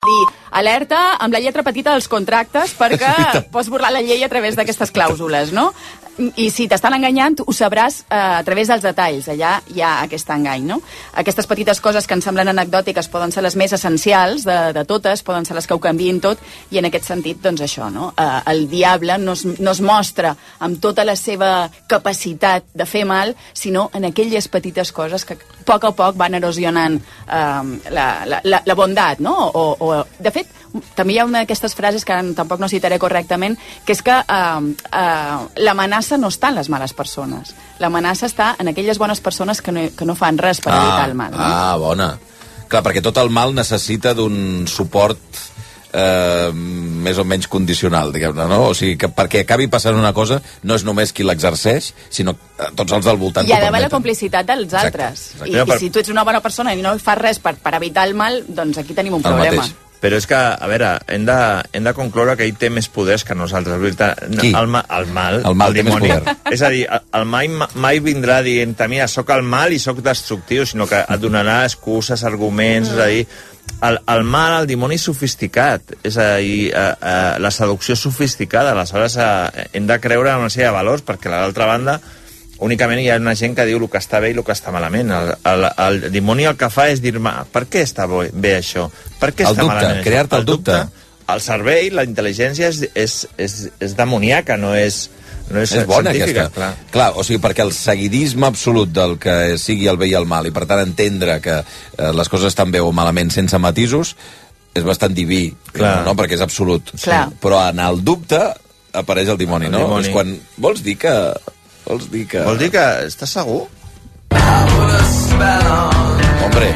dir alerta amb la lletra petita dels contractes perquè pots burlar la llei a través d'aquestes clàusules, no? I si t'estan enganyant, ho sabràs a través dels detalls. Allà hi ha aquest engany, no? Aquestes petites coses que ens semblen anecdòtiques poden ser les més essencials de totes, poden ser les que ho canviïn tot, i en aquest sentit, doncs això, no? El diable no es mostra amb tota la seva capacitat de fer mal, sinó en aquelles petites coses que a poc van erosionant la bondat, no? De fet, també hi ha una d'aquestes frases que tampoc no citaré correctament, que és que l'amenaça no està en les males persones. L'amenaça està en aquelles bones persones que no fan res per evitar el mal. No? Bona. Clar, perquè tot el mal necessita d'un suport més o menys condicional, diguem-ne, no? O sigui, que perquè acabi passant una cosa no és només qui l'exerceix, sinó tots els del voltant. I ha d'haver la complicitat dels altres. I si tu ets una bona persona i no fas res per evitar el mal, doncs aquí tenim un problema. Però és que, a veure, hem de concloure que ell té més poders que nosaltres. Qui? El mal, el dimoni. És a dir, el mai vindrà dient, mira, sóc el mal i sóc destructiu, sinó que et donarà excuses, arguments, és a dir, el mal, el dimoni és sofisticat, és a dir, la seducció és sofisticada, aleshores hem de creure en una sèrie de valors, perquè a l'altra banda únicament hi ha una gent que diu el que està bé i el que està malament. El dimoni el que fa és dir-me, per què està bé això? Per què està malament això? Crear-te el dubte. El cervell, la intel·ligència és demoníaca, no és bona científica. Clar, o sigui, perquè el seguidisme absolut del que sigui el bé i el mal, i per tant entendre que les coses estan bé o malament sense matisos, és bastant diví, no? Perquè és absolut. Però en el dubte apareix el dimoni, no? És quan vols dir que estàs segur? Hombre.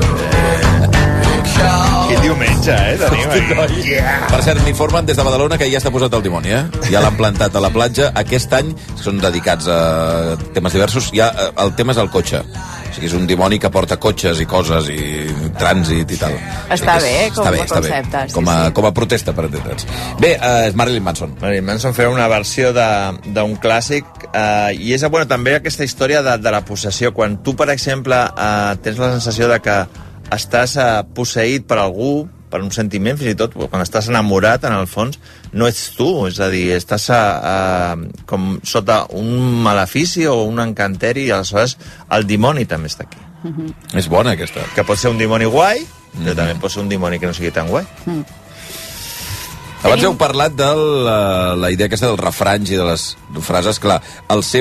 Quin diumenge, tenim aquí. Per cert, m'informen des de Badalona que ja està posat el dimoni, Ja l'han plantat a la platja. Aquest any són dedicats a temes diversos. Ja el tema és el cotxe. O sigui, és un dimoni que porta cotxes i coses i trànsit i tal. Està bé, com a concepte. Com a protesta, per entendre'ns. Bé, és Marilyn Manson. Marilyn Manson feia una versió d'un clàssic i és també aquesta història de la possessió. Quan tu, per exemple, tens la sensació de que estàs posseït per algú, per un sentiment, fins i tot quan estàs enamorat, en el fons, no ets tu, és a dir, estàs com sota un malefici o un encanteri, i aleshores el dimoni també està aquí. És bona aquesta. Que pot ser un dimoni guai, però també pot ser un dimoni que no sigui tan guai. Abans heu parlat de la idea aquesta dels refranys i de les frases. Clar, al ser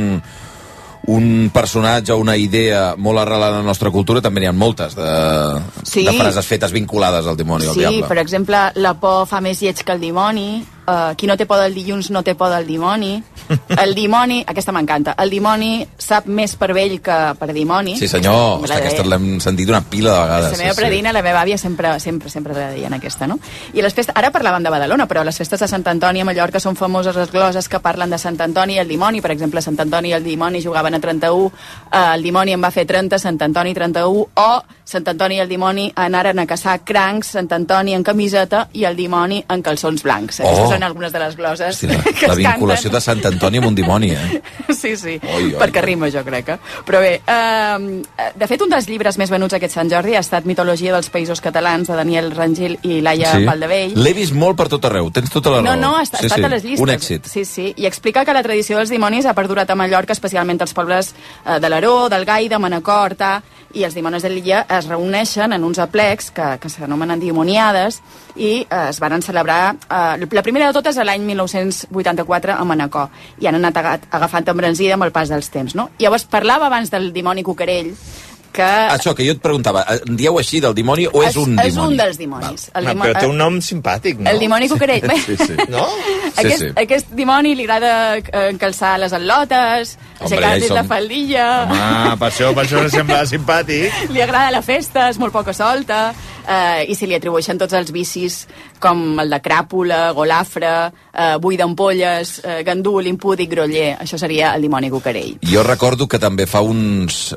un personatge o una idea molt arrelada en la nostra cultura, també n'hi ha moltes de frases fetes vinculades al dimoni o al diable. Sí, per exemple, la por fa més lleig que el dimoni, qui no té por del dilluns no té por del dimoni, el dimoni, aquesta m'encanta, el dimoni sap més per vell que per dimoni. Sí senyor, aquesta l'hem sentit una pila de vegades. La meva predina, la meva àvia sempre la deien aquesta, no? I les festes, ara parlàvem de Badalona, però les festes de Sant Antoni a Mallorca són famoses les gloses que parlen de Sant Antoni i el dimoni. Per exemple, Sant Antoni i el dimoni jugaven a 31, el dimoni en va fer 30, Sant Antoni 31, o Sant Antoni i el dimoni anaren a caçar crancs, Sant Antoni en camiseta i el dimoni en calçons blancs. Aquestes són algunes de les gloses que es canten. La vinculació de Sant Antoni amb un dimoni, Sí, perquè rima, jo crec. Però bé, de fet, un dels llibres més venuts aquest Sant Jordi ha estat Mitologia dels Països Catalans, de Daniel Rangil i Laia Valdevell. L'he vist molt per tot arreu, tens tota la raó. No, ha estat a les llistes. Un èxit. Sí, i explica que la tradició dels dimonis ha perdurat a Mallorca, especialment als pobles de l'Aró, del Gai, de Manacor, Horta, i els dimonis de l'illa es reuneixen en uns aplecs que s'anomenen dimoniades i es van celebrar, la primera de totes l'any 1984 a Manacor, i han anat agafant embranzida amb el pas dels temps, no? Llavors parlava abans del dimoni cucarell, que... Això, que jo et preguntava, dieu així del dimoni o és un dimoni? És un dels dimonis. Però té un nom simpàtic, no? El dimoni cucarell. No? Aquest dimoni li agrada encalçar les al·lotes, aixecar-li la faldilla... Home, per això sembla simpàtic. Li agrada la festa, és molt poca solta, i se li atribueixen tots els vicis com el de cràpula, golafre, buit d'ampolles, gandul, impúdic, groller. Això seria el dimoni cucarell. Jo recordo que també fa uns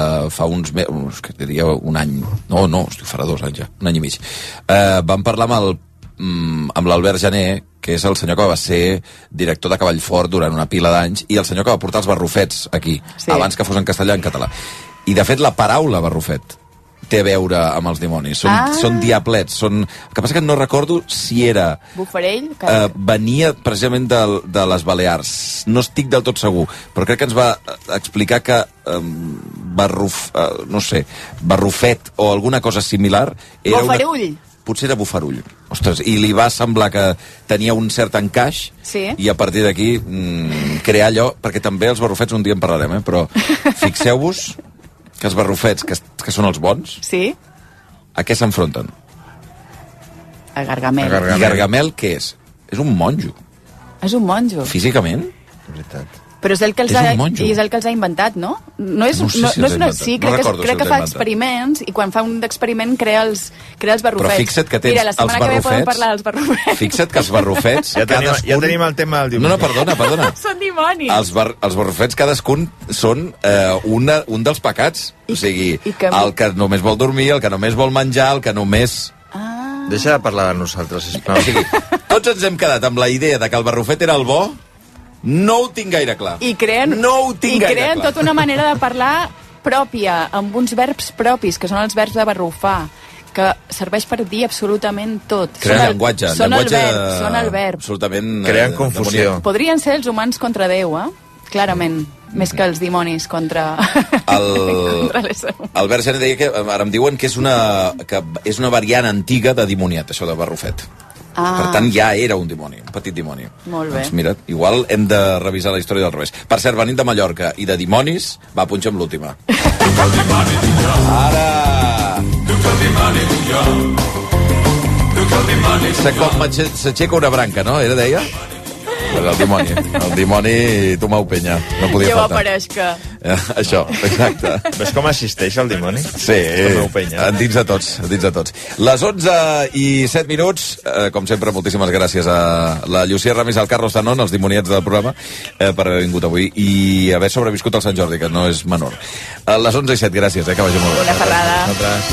que diria un any, farà 2 anys ja, un any i mig, vam parlar amb l'Albert Jané, que és el senyor que va ser director de Cavallfort durant una pila d'anys, i el senyor que va portar els barrufets aquí, abans que fos en castellà, en català. I de fet la paraula barrufet té a veure amb els dimonis. Són diablets. El que passa que no recordo si era... Bufarell? Venia precisament de les Balears. No estic del tot segur, però crec que ens va explicar que Barrufet o alguna cosa similar... Bofarull! Potser era Bofarull. Ostres, i li va semblar que tenia un cert encaix, sí. I a partir d'aquí crear allò, perquè també els barrufets un dia en parlarem, però fixeu-vos que els barrufets, que són els bons, sí. A què s'enfronten? A Gargamel. I Gargamel què és? És un monjo. És un monjo. Físicament? És veritat. Però és el que els ha inventat, no? No és una... Sí, crec que fa experiments i quan fa un experiment crea els barrufets. Però fixa't que tens els barrufets... Mira, la setmana que ve podem parlar dels barrufets. Fixa't que els barrufets... Ja tenim el tema del diumenge. No, perdona. Són dimonis. Els barrufets cadascun són un dels pecats. O sigui, el que només vol dormir, el que només vol menjar, el que només... Deixa de parlar de nosaltres, sisplau. O sigui, tots ens hem quedat amb la idea de que el barrufet era el bo. No ho tinc gaire clar. I creen tota una manera de parlar pròpia, amb uns verbs propis, que són els verbs de barrufar, que serveix per dir absolutament tot. Creen llenguatge. Són el verb. Absolutament. Creen confusió. Podrien ser els humans contra Déu, clarament. Més que els dimonis contra l'ésser humà. Albert Gené deia que ara em diuen que és una variant antiga de dimoniat, això de barrufet. Per tant, ja era un dimoni, un petit dimoni. Molt bé. Doncs mira, igual hem de revisar la història del revés. Per cert, venint de Mallorca i de dimonis, va, punxa'm l'última. Ara! S'aixeca una branca, no? Era, deia? El dimoni tomau penya. No podia faltar. Jo apareixca. Això, exacte. Ves com assisteix el dimoni? Sí, endins de tots. Les 11:07, com sempre, moltíssimes gràcies a la Llucia Ramis, al Carlos Tanón, els dimoniets del programa, per haver vingut avui i haver sobreviscut al Sant Jordi, que no és menor. A les 11:07, gràcies, que vagi molt bé. Una ferrada.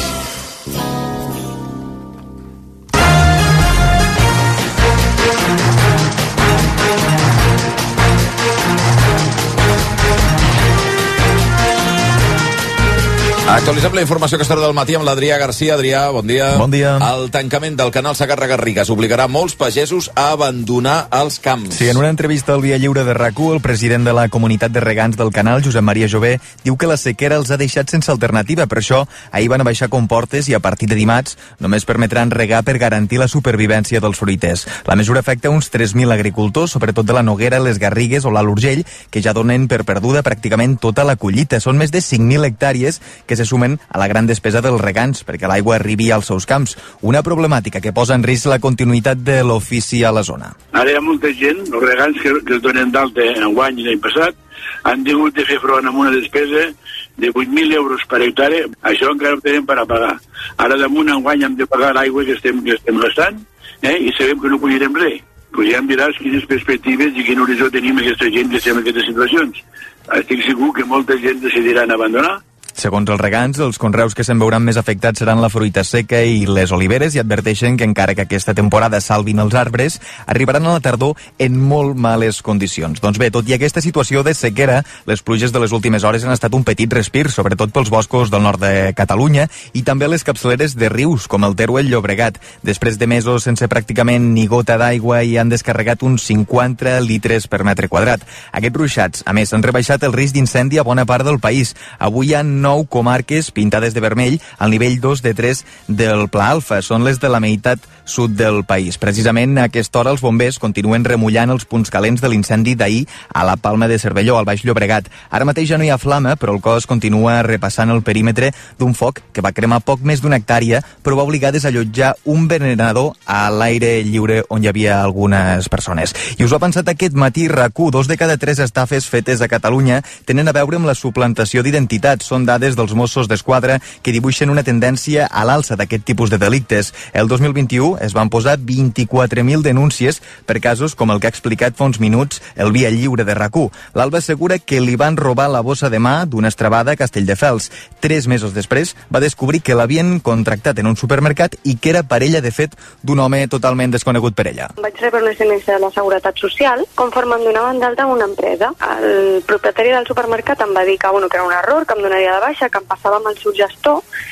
Actualitzem la informació que estarà del matí amb l'Adrià Garcia. Adrià, bon dia. Bon dia. El tancament del canal Segarra-Garrigues obligarà molts pagesos a abandonar els camps. Sí, en una entrevista al Via Lliure de RAC1, el president de la comunitat de regants del canal, Josep Maria Jové, diu que la sequera els ha deixat sense alternativa. Per això, ahir van abaixar comportes i a partir de dimarts només permetran regar per garantir la supervivència dels fruiters. La mesura afecta uns 3.000 agricultors, sobretot de la Noguera, les Garrigues o l'Alt Urgell, que ja donen per perduda pràcticament tota la collita. Són més de 5.000 hectàrees que se sumen a la gran despesa dels regants perquè l'aigua arribi als seus camps. Una problemàtica que posa en risc la continuïtat de l'ofici a la zona. Ara hi ha molta gent, els regants que es donen d'alta en guany l'any passat, han hagut de fer front amb una despesa de 8.000 euros per hectàrea. Això encara ho tenim per a pagar. Ara damunt en guany hem de pagar l'aigua que estem gastant, i sabem que no collirem res. Pues ja em diràs quines perspectives i quin horitzó tenim aquesta gent que estem en aquestes situacions. Estic segur que molta gent decidiran abandonar. Segons els regants, els conreus que se'n veuran més afectats seran la fruita seca i les oliveres i adverteixen que encara que aquesta temporada salvin els arbres, arribaran a la tardor en molt males condicions. Doncs bé, tot i aquesta situació de sequera, les pluges de les últimes hores han estat un petit respir, sobretot pels boscos del nord de Catalunya i també a les capçaleres de rius, com el Teruel Llobregat. Després de mesos sense pràcticament ni gota d'aigua hi han descarregat uns 50 litres per metre quadrat. Aquests ruixats, a més, han rebaixat el risc d'incendi a bona part del país. Avui hi ha 9 comarques pintades de vermell al nivell 2 de 3 del Pla Alfa. Són les de la meitat sud del país. Precisament a aquesta hora els bombers continuen remullant els punts calents de l'incendi d'ahir a la Palma de Cervelló, al Baix Llobregat. Ara mateix ja no hi ha flama, però el cos continua repassant el perímetre d'un foc que va cremar poc més d'una hectàrea, però va obligar a desallotjar un venenador a l'aire lliure on hi havia algunes persones. I us ho ha pensat aquest matí RAC1. 2 de cada 3 estafes fetes a Catalunya tenen a veure amb la suplantació d'identitats. Són dades dels Mossos d'Esquadra que dibuixen una tendència a l'alça d'aquest tipus de delictes. El 2021 es van posar 24.000 denúncies per casos com el que ha explicat fa uns minuts el Via Lliure de RAC1. L'Alba assegura que li van robar la bossa de mà d'una estrabada a Castelldefels. 3 mesos després va descobrir que l'havien contractat en un supermercat i que era parella, de fet, d'un home totalment desconegut per ella. Vaig rebre una SMS de la Seguretat Social conforme em donaven d'alta en una empresa. El propietari del supermercat em va dir que era un error, que em donaria de baixa, que em passava amb el seu gestor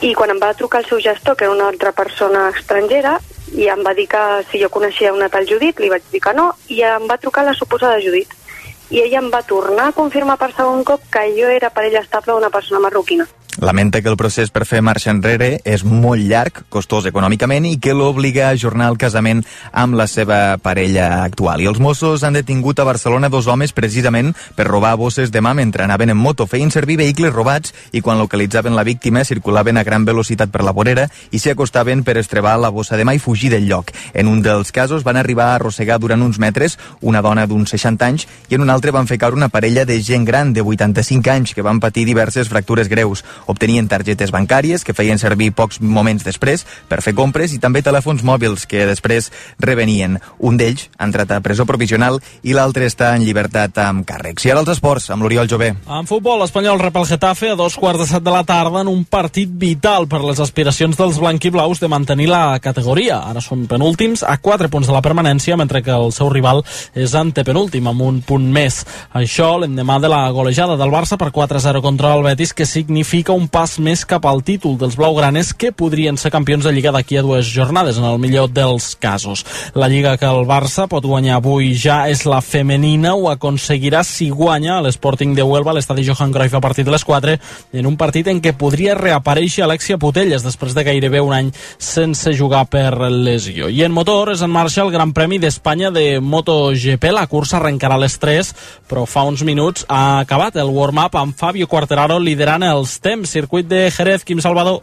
I quan em va trucar el seu gestor, que era una altra persona estrangera, i em va dir que si jo coneixia una tal Judit, li vaig dir que no, i em va trucar la suposada Judit. I ella em va tornar a confirmar per segon cop que jo era parella estable d'una persona marroquina. Lamenta que el procés per fer marxa enrere és molt llarg, costós econòmicament, i que l'obliga a ajornar el casament amb la seva parella actual. I els Mossos han detingut a Barcelona 2 homes precisament per robar bosses de mà mentre anaven en moto. Feien servir vehicles robats i quan localitzaven la víctima circulaven a gran velocitat per la vorera i s'hi acostaven per estrebar la bossa de mà i fugir del lloc. En un dels casos van arribar a arrossegar durant uns metres una dona d'uns 60 anys i en un altre van fer caure una parella de gent gran de 85 anys que van patir diverses fractures greus. Obtenien targetes bancàries que feien servir pocs moments després per fer compres i també telèfons mòbils que després revenien. Un d'ells ha entrat a presó provisional i l'altre està en llibertat amb càrrecs. I ara els esports, amb l'Oriol Jové. En futbol, l'Espanyol rep el Getafe a 2:15 de la tarda en un partit vital per les aspiracions dels blanquiblaus de mantenir la categoria. Ara són penúltims a 4 punts de la permanència, mentre que el seu rival és antepenúltim amb un punt més. Això l'endemà de la golejada del Barça per 4-0 contra el Betis, que significa un pas més cap al títol dels blaugranes, que podrien ser campions de Lliga d'aquí a 2 jornades, en el millor dels casos. La Lliga que el Barça pot guanyar avui ja és la femenina, ho aconseguirà si guanya l'Sporting de Huelva a l'estadi Johan Cruyff a partir de les 4, en un partit en què podria reaparèixer Alexia Putellas després de gairebé un any sense jugar per lesió. I en motor és en marxa el Gran Premi d'Espanya de MotoGP. La cursa arrencarà a les 3, però fa uns minuts ha acabat el warm-up amb Fabio Quartararo liderant els temps. Circuit de Jerez, Quim Salvador.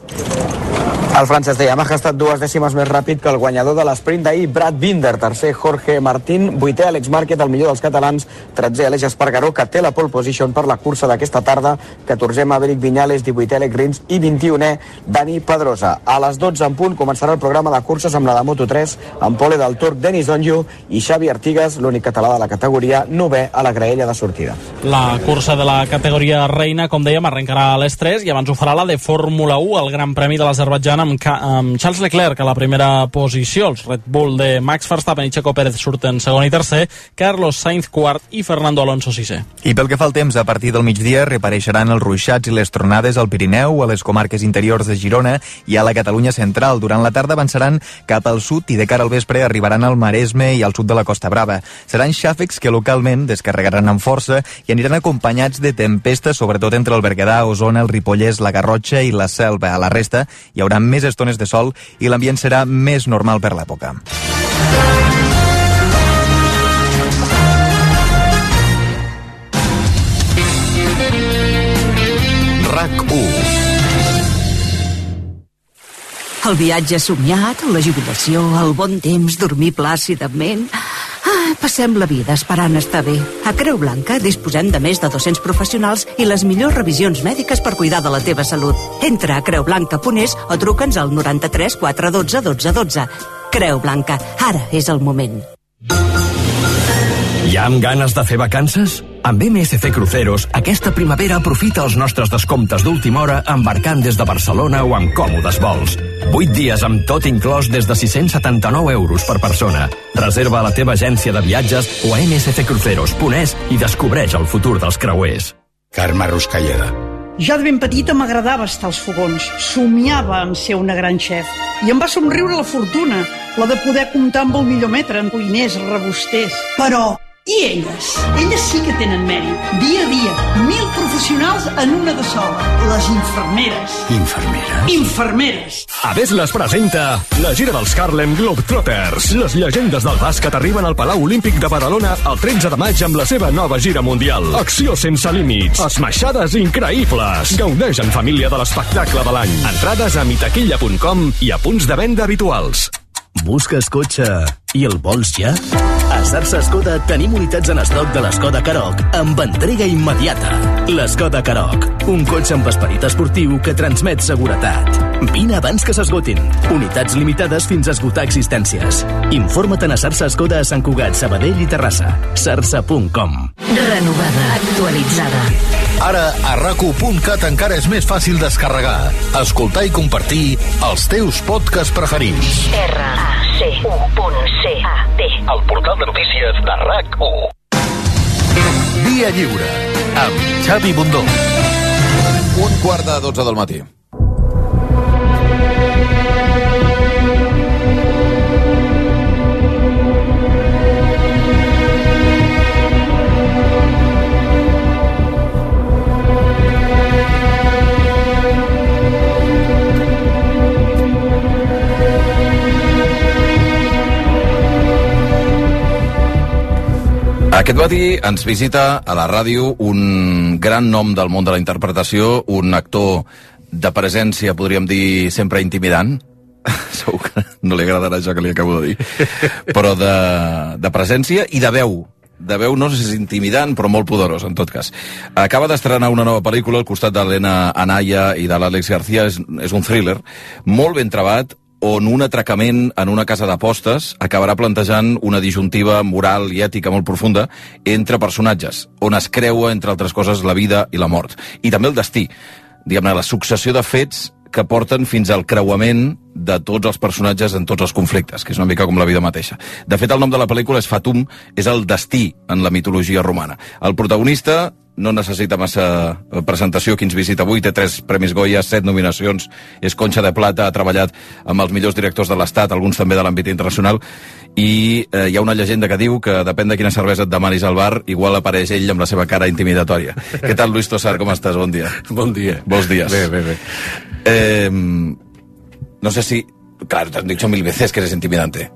El francès de Yamaha ha estat 2 dècimes més ràpid que el guanyador de l'esprint d'ahir, Brad Binder. Tercer, Jorge Martín. 8è, Àlex Márquez, el millor dels catalans. 13è, Aleix Espargaró, que té la pole position per la cursa d'aquesta tarda. 14è, Maverick Viñales. 18è, Alex Rins. I 21è, Dani Pedrosa. A les 12 en punt començarà el programa de curses amb la de Moto3, amb pole del turc Denis Onyu i Xavi Artigas, l'únic català de la categoria, 9è a la graella de sortida. La cursa de la categoria reina, com dèiem, arrencarà a les 3 i abans ho farà la de Fórmula 1, el Gran Premi de l'Azerbaidjan amb Charles Leclerc a la primera posició. Els Red Bull de Max Verstappen i Checo Pérez surten segon i tercer, Carlos Sainz quart i Fernando Alonso sisè. I pel que fa al temps, a partir del migdia reapareixeran els ruixats i les tronades al Pirineu, a les comarques interiors de Girona i a la Catalunya central. Durant la tarda avançaran cap al sud i de cara al vespre arribaran al Maresme i al sud de la Costa Brava. Seran xàfecs que localment descarregaran amb força i aniran acompanyats de tempestes, sobretot entre el Berguedà, Osona, el Ripollès, la Garrotxa i la Selva. A la resta hi haurà més estones de sol i l'ambient serà més normal per l'època. RAC1. El viatge somiat, la jubilació, el bon temps, dormir plàcidament... Passem la vida esperant estar bé. A Creu Blanca disposem de més de 200 professionals i les millors revisions mèdiques per cuidar de la teva salut. Entra a creublanca.es o truca'ns al 93 412 12 12. Creu Blanca, ara és el moment. Ja amb ganes de fer vacances? Amb MSC Cruceros, aquesta primavera aprofita els nostres descomptes d'última hora embarcant des de Barcelona o amb còmodes vols. 8 dies amb tot inclòs des de 679 euros per persona. Reserva a la teva agència de viatges o a msccruceros.es i descobreix el futur dels creuers. Carme Ruscalleda. Ja de ben petita m'agradava estar als fogons. Somiava en ser una gran xef. I em va somriure la fortuna, la de poder comptar amb el millor metre en cuiners, rebusters. Però... i elles? Elles sí que tenen mèrit. Dia a dia, 1.000 professionals en una de sola. Les infermeres. Infermeres? Infermeres. Aves les presenta la gira dels Harlem Globetrotters. Les llegendes del bàsquet arriben al Palau Olímpic de Badalona el 13 de maig amb la seva nova gira mundial. Acció sense límits. Esmaixades increïbles. Gaudeix en família de l'espectacle de l'any. Entrades a mitaquilla.com i a punts de venda habituals. Busques cotxe i el vols ja? A Sarsa Skoda tenim unitats en estoc de l'Skoda Karoq amb entrega immediata. L'Skoda Karoq, un cotxe amb esperit esportiu que transmet seguretat. Vine abans que s'esgotin. Unitats limitades fins a esgotar existències. Informa't a Sarsa Skoda a Sant Cugat, Sabadell i Terrassa. sarsa.com. Renovada, actualitzada. Ara a RAC1.cat encara és més fàcil descarregar, escoltar i compartir els teus podcasts preferits. RAC1.cat. El portal de notícies de RAC1. Via Lliure, amb Xavi Bundó. 1:15 del matí. Aquest matí ens visita a la ràdio un gran nom del món de la interpretació, un actor de presència, podríem dir, sempre intimidant. Segur que no li agradarà això que li acabo de dir. Però de presència i de veu. De veu no sé si és intimidant, però molt poderós, en tot cas. Acaba d'estrenar una nova pel·lícula al costat d'Elena Anaya i de l'Àlex García. És un thriller molt ben trebat, on un atracament en una casa d'apostes acabarà plantejant una disjuntiva moral i ètica molt profunda entre personatges, on es creua, entre altres coses, la vida i la mort. I també el destí, diguem-ne, la successió de fets que porten fins al creuament de tots els personatges en tots els conflictes, que és una mica com la vida mateixa. De fet, el nom de la pel·lícula és Fatum, és el destí en la mitologia romana. El protagonista no necessita massa presentació, qui ens visita avui, té 3 Premis Goya, 7 nominacions, és Concha de Plata, ha treballat amb els millors directors de l'Estat, alguns també de l'àmbit internacional, i hi ha una llegenda que diu que depèn de quina cervesa et demanis al bar, igual apareix ell amb la seva cara intimidatòria. Què tal, Luis Tosar, com estàs? Bon dia. Bon dia. Bons dies. Bé. No sé si... Claro, te han dicho 1000 veces que eres intimidante.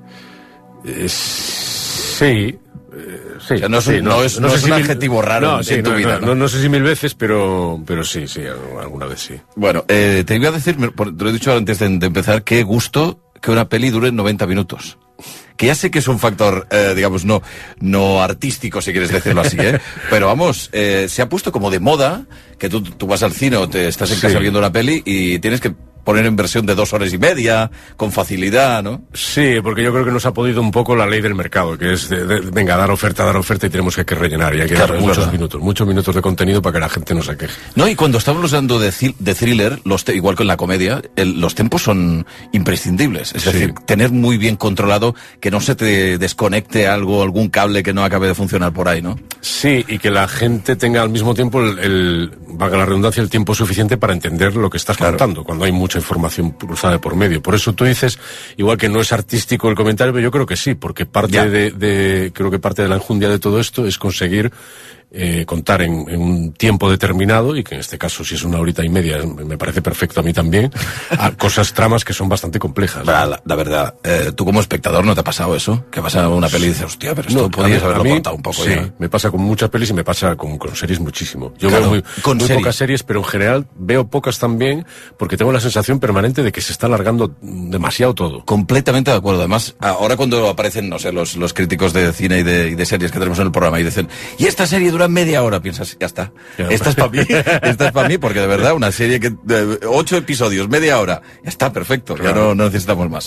Sí. O sea, no es un adjetivo raro en tu vida, ¿no? No sé si 1000 veces, pero sí, alguna vez sí. Bueno, te iba a decir, te lo he dicho antes de empezar, qué gusto que una peli dure 90 minutos. Que ya sé que es un factor, digamos, no artístico, si quieres decirlo así, pero vamos, se ha puesto como de moda que tú vas al cine o te estás en casa viendo una peli y tienes que poner en versión de 2 horas y media, con facilidad, ¿no? Sí, porque yo creo que nos ha podido un poco la ley del mercado, que es, venga, dar oferta y tenemos que rellenar, y hay que dar muchos minutos de contenido para que la gente no se queje. No, y cuando estamos hablando de thriller, igual que en la comedia, los tempos son imprescindibles, es decir, tener muy bien controlado que no se te desconecte algún cable que no acabe de funcionar por ahí, ¿no? Sí, y que la gente tenga al mismo tiempo valga la redundancia, el tiempo suficiente para entender lo que estás contando, cuando hay mucha información cruzada por medio. Por eso tú dices, igual que no es artístico el comentario, pero yo creo que sí, porque creo que parte de la enjundia de todo esto es conseguir contar en un tiempo determinado, y que en este caso, si es 1 horita y media, me parece perfecto a mí también, a tramas que son bastante complejas. La verdad, tú como espectador, ¿no te ha pasado eso? Que vas a una peli y dices, hostia, pero esto podías haberlo contado un poco. Sí, me pasa con muchas pelis y me pasa con series muchísimo. Yo veo muy pocas series, pero en general veo pocas también, porque tengo la sensación permanente de que se está alargando demasiado todo. Completamente de acuerdo. Además, ahora cuando aparecen, no sé, los críticos de cine y de series que tenemos en el programa y dicen, y esta serie dura media hora, piensas, ya está. Esta es para mí, porque de verdad, una serie que 8 episodios, media hora, ya está, perfecto, ya no necesitamos más.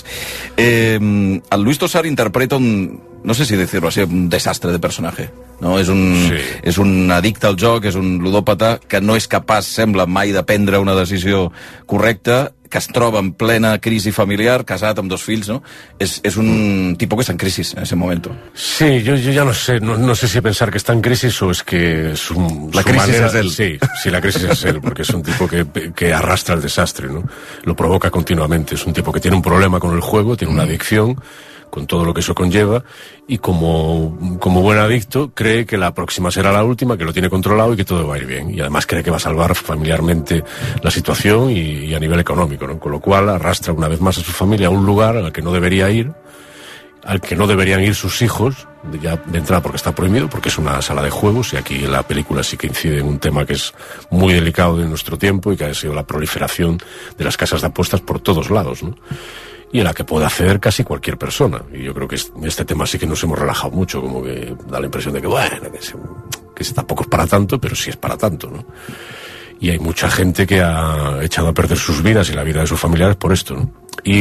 Al Luis Tosar interpreta no sé si decirlo así, un desastre de personaje, no? És un addicte al joc, és un ludòpata que no és capaç, sembla, mai de prendre una decisió correcta, que es troba en plena crisi familiar, casat amb 2 fills, ¿no? Es un tipo que está en crisis en ese momento. Sí, yo ya no sé si pensar que está en crisis o es que la crisis es él. Sí, la crisis es él, porque es un tipo que arrastra el desastre, ¿no? Lo provoca continuamente, es un tipo que tiene un problema con el juego, tiene una adicción, con todo lo que eso conlleva, y como buen adicto cree que la próxima será la última, que lo tiene controlado y que todo va a ir bien, y además cree que va a salvar familiarmente la situación y a nivel económico, ¿no? Con lo cual arrastra una vez más a su familia a un lugar al que no debería ir, al que no deberían ir sus hijos, ya de entrada porque está prohibido, porque es una sala de juegos, y aquí la película sí que incide en un tema que es muy delicado de nuestro tiempo y que ha sido la proliferación de las casas de apuestas por todos lados, ¿no? Y en la que puede acceder casi cualquier persona. Y yo creo que este tema sí que nos hemos relajado mucho, como que da la impresión de que, bueno, que tampoco es para tanto, pero sí es para tanto, ¿no? Y hay mucha gente que ha echado a perder sus vidas y la vida de sus familiares por esto, ¿no?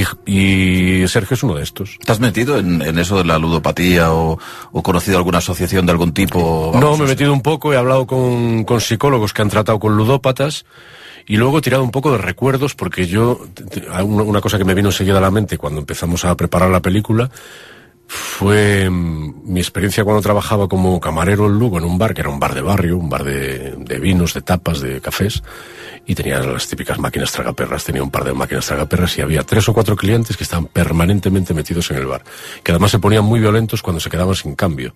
Y Sergio es uno de estos. ¿Te has metido en eso de la ludopatía o conocido alguna asociación de algún tipo? No, me he metido un poco, he hablado con psicólogos que han tratado con ludópatas, y luego he tirado un poco de recuerdos, porque una cosa que me vino enseguida a la mente cuando empezamos a preparar la película fue mi experiencia cuando trabajaba como camarero en Lugo, en un bar, que era un bar de barrio, un bar de vinos, de tapas, de cafés, y tenía las típicas máquinas tragaperras, tenía un par de máquinas tragaperras, y había 3 o 4 clientes que estaban permanentemente metidos en el bar, que además se ponían muy violentos cuando se quedaban sin cambio.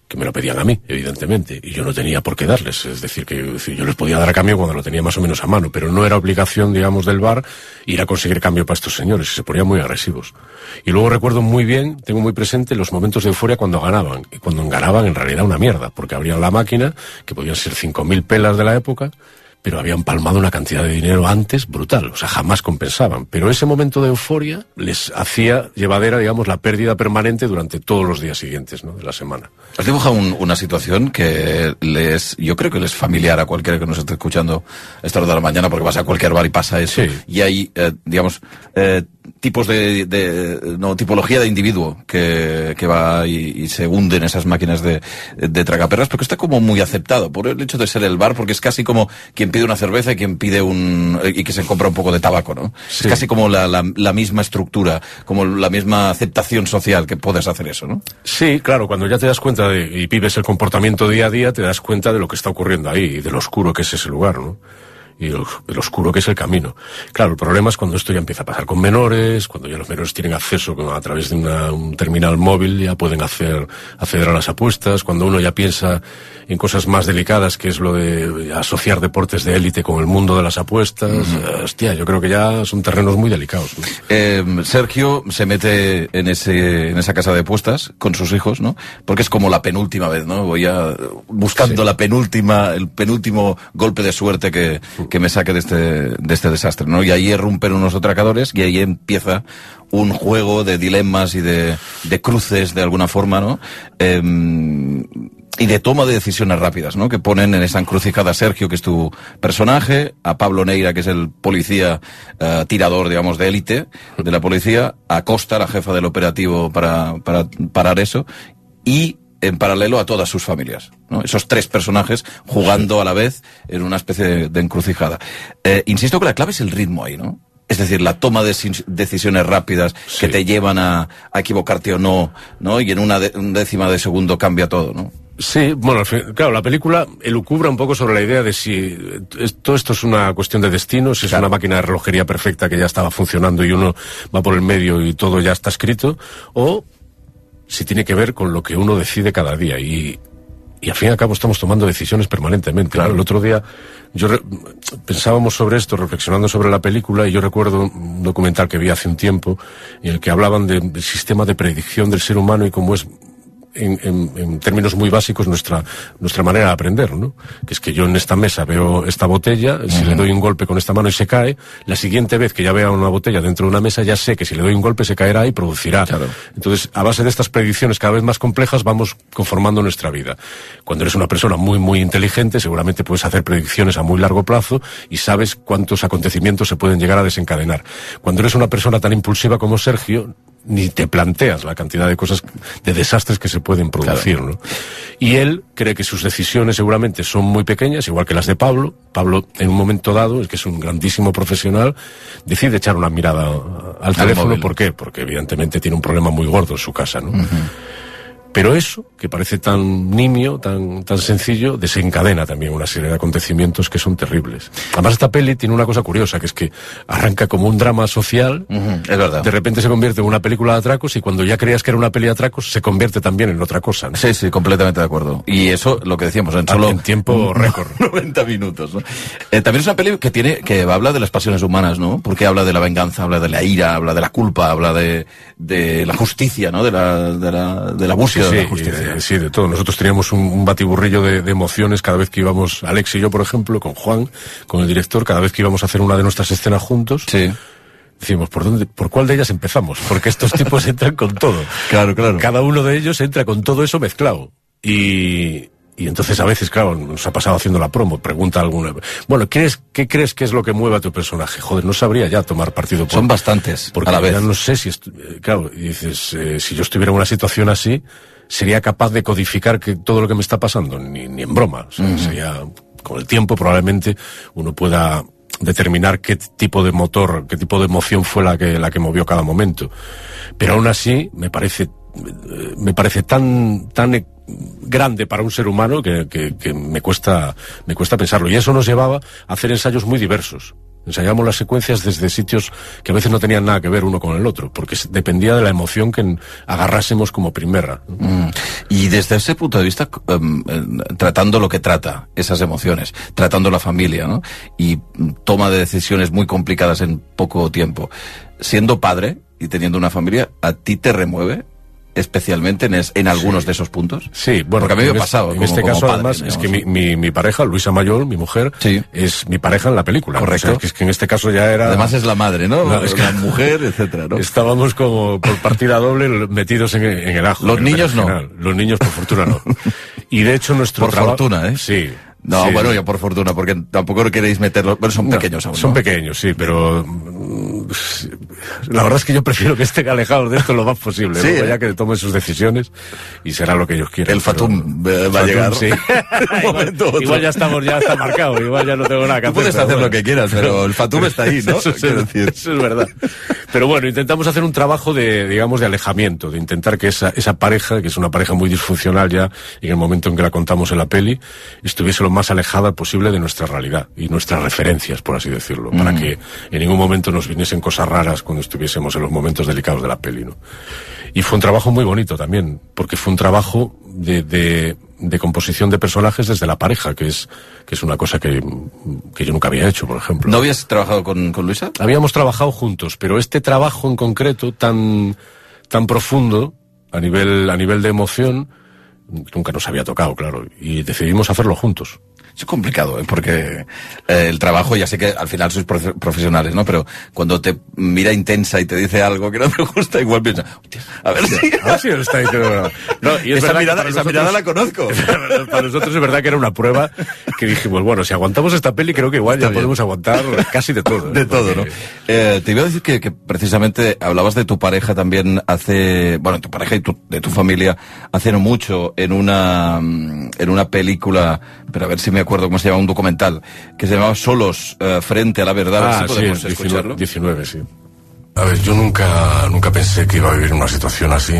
que me lo pedían a mí, evidentemente, y yo no tenía por qué darles, es decir, que yo les podía dar a cambio cuando lo tenía más o menos a mano, pero no era obligación, digamos, del bar ir a conseguir cambio para estos señores, y se ponían muy agresivos. Y luego recuerdo muy bien, tengo muy presente los momentos de euforia cuando ganaban, y cuando ganaban en realidad una mierda, porque abrían la máquina, que podían ser 5.000 pelas de la época, pero habían palmado una cantidad de dinero antes brutal, o sea, jamás compensaban. Pero ese momento de euforia les hacía llevadera, digamos, la pérdida permanente durante todos los días siguientes, ¿no?, de la semana. Has dibujado una situación que yo creo que le es familiar a cualquiera que nos esté escuchando a esta hora de la mañana, porque vas a cualquier bar y pasa eso. Sí. Y hay, digamos, tipos tipología de individuo que va y se hunde en esas máquinas de tragaperras, porque está como muy aceptado por el hecho de ser el bar, porque es casi como quien pide una cerveza y quien pide y que se compra un poco de tabaco, ¿no? Sí. Es casi como la misma estructura, como la misma aceptación social que puedes hacer eso, ¿no? Sí, claro, cuando ya te das cuenta y vives el comportamiento día a día, te das cuenta de lo que está ocurriendo ahí y de lo oscuro que es ese lugar, ¿no? Y lo oscuro que es el camino. Claro, el problema es cuando esto ya empieza a pasar con menores, cuando ya los menores tienen acceso a través de un terminal móvil, ya pueden acceder a las apuestas, cuando uno ya piensa en cosas más delicadas, que es lo de asociar deportes de élite con el mundo de las apuestas. Hostia, yo creo que ya son terrenos muy delicados, ¿no? Sergio se mete en esa casa de apuestas con sus hijos, ¿no? Porque es como la penúltima vez, ¿no? Voy buscando el penúltimo golpe de suerte que me saque de este desastre, ¿no? Y ahí irrumpen unos atracadores y ahí empieza un juego de dilemas y de cruces de alguna forma, ¿no? Y de toma de decisiones rápidas, ¿no? Que ponen en esa encrucijada a Sergio, que es tu personaje, a Pablo Neira, que es el policía tirador, digamos, de élite de la policía, a Costa, la jefa del operativo para parar eso, y en paralelo a todas sus familias, ¿no? Esos tres personajes jugando a la vez en una especie de encrucijada. Insisto que la clave es el ritmo ahí, ¿no? Es decir, la toma de decisiones rápidas que te llevan a equivocarte o no, ¿no? Y en una décima de segundo cambia todo, ¿no? Sí, bueno, claro, la película elucubra un poco sobre la idea de si todo esto es una cuestión de destino, si es una máquina de relojería perfecta que ya estaba funcionando y uno va por el medio y todo ya está escrito, o si tiene que ver con lo que uno decide cada día. Y al fin y al cabo estamos tomando decisiones permanentemente. Claro. El otro día pensábamos sobre esto, reflexionando sobre la película, y yo recuerdo un documental que vi hace un tiempo en el que hablaban del sistema de predicción del ser humano y cómo es en términos muy básicos nuestra manera de aprender, ¿no? Que es que yo en esta mesa veo esta botella, si le doy un golpe con esta mano y se cae, la siguiente vez que ya vea una botella dentro de una mesa ya sé que si le doy un golpe se caerá y producirá. Claro. Entonces, a base de estas predicciones cada vez más complejas vamos conformando nuestra vida. Cuando eres una persona muy, muy inteligente, seguramente puedes hacer predicciones a muy largo plazo y sabes cuántos acontecimientos se pueden llegar a desencadenar. Cuando eres una persona tan impulsiva como Sergio, ni te planteas la cantidad de cosas, de desastres que se pueden producir, claro, ¿no? Y él cree que sus decisiones seguramente son muy pequeñas, igual que las de Pablo. Pablo, en un momento dado, es que es un grandísimo profesional, decide echar una mirada al teléfono. Móvil. ¿Por qué? Porque evidentemente tiene un problema muy gordo en su casa, ¿no? Pero eso, que parece tan nimio, tan sencillo, desencadena también una serie de acontecimientos que son terribles. Además, esta peli tiene una cosa curiosa, que es que arranca como un drama social, es verdad. De repente se convierte en una película de atracos, y cuando ya creías que era una peli de atracos, se convierte también en otra cosa, ¿no? Sí, sí, completamente de acuerdo. Y eso, lo que decíamos, en tiempo récord. 90 minutos, ¿no? También es una peli que habla de las pasiones humanas, ¿no? Porque habla de la venganza, habla de la ira, habla de la culpa, habla de la justicia, ¿no? De la búsqueda. Sí, de todo. Nosotros teníamos un batiburrillo de emociones cada vez que íbamos, Alex y yo, por ejemplo, con Juan, con el director, cada vez que íbamos a hacer una de nuestras escenas juntos. Sí. Decimos, ¿por cuál de ellas empezamos? Porque estos tipos entran con todo. Claro. Cada uno de ellos entra con todo eso mezclado. Y entonces a veces, claro, nos ha pasado haciendo la promo, pregunta alguna. Bueno, ¿qué crees que es lo que mueve a tu personaje? Joder, no sabría ya tomar partido por... Son bastantes, porque a la vez. Ya no sé si... Claro, y dices, si yo estuviera en una situación así, ¿sería capaz de codificar todo lo que me está pasando? Ni en broma. O sea, sería... Con el tiempo probablemente uno pueda determinar qué tipo de motor, qué tipo de emoción fue la que movió cada momento. Pero aún así, me parece tan grande para un ser humano que me cuesta pensarlo. Y eso nos llevaba a hacer ensayos muy diversos. Ensayábamos las secuencias desde sitios que a veces no tenían nada que ver uno con el otro, porque dependía de la emoción que agarrásemos como primera. Y desde ese punto de vista, tratando lo que trata, esas emociones, tratando la familia, ¿no? Y toma de decisiones muy complicadas en poco tiempo. Siendo padre y teniendo una familia, ¿a ti te remueve especialmente en algunos de esos puntos? Sí, bueno, porque a mí me ha pasado. En este caso, padre, además, es que mi pareja, Luisa Mayol, mi mujer, es mi pareja en la película. Correcto. O sea, es que en este caso ya era... Además es la madre, ¿no? Es la mujer, etcétera, ¿no? Estábamos como por partida doble metidos en el ajo. Los niños no. Los niños, por fortuna, no. Y de hecho nuestro trabajo... Por fortuna, ¿eh? Sí. No, sí. Bueno, ya por fortuna, porque tampoco queréis meterlos, pero son pequeños aún, ¿no? Son pequeños, sí, pero la verdad es que yo prefiero que estén alejados de esto lo más posible, sí, ¿no? Ya que tomen sus decisiones y será lo que ellos quieran. El Fatum va a llegar. Sí. igual ya está marcado, igual ya no tengo nada que hacer. Puedes hacer lo que quieras, pero el Fatum está ahí, ¿no? Eso es verdad. Pero bueno, intentamos hacer un trabajo de alejamiento, de intentar que esa pareja, que es una pareja muy disfuncional ya, en el momento en que la contamos en la peli, estuviese lo más alejada posible de nuestra realidad y nuestras referencias, por así decirlo, para que en ningún momento nos viniesen cosas raras cuando estuviésemos en los momentos delicados de la peli, ¿no? Y fue un trabajo muy bonito también, porque fue un trabajo de composición de personajes desde la pareja, que es una cosa que yo nunca había hecho, por ejemplo. ¿No habías trabajado con Luisa? Habíamos trabajado juntos, pero este trabajo en concreto tan profundo a nivel de emoción nunca nos había tocado, claro, y decidimos hacerlo juntos. Es complicado, porque el trabajo, ya sé que al final sois profesionales, ¿no? Pero cuando te mira intensa y te dice algo que no te gusta, igual piensa, a ver si lo está diciendo. No, y esa mirada la conozco. Para nosotros es verdad que era una prueba que dijimos, bueno, si aguantamos esta peli, creo que igual ya podemos aguantar casi de todo. De todo, ¿no? Te iba a decir que precisamente hablabas de tu pareja también tu pareja y de tu familia hace no mucho en una película, pero a ver si me acuerdo cómo se llama, un documental que se llamaba Solos frente a la verdad. Sí, podemos escucharlo. 19, sí. A ver, yo nunca pensé que iba a vivir una situación así.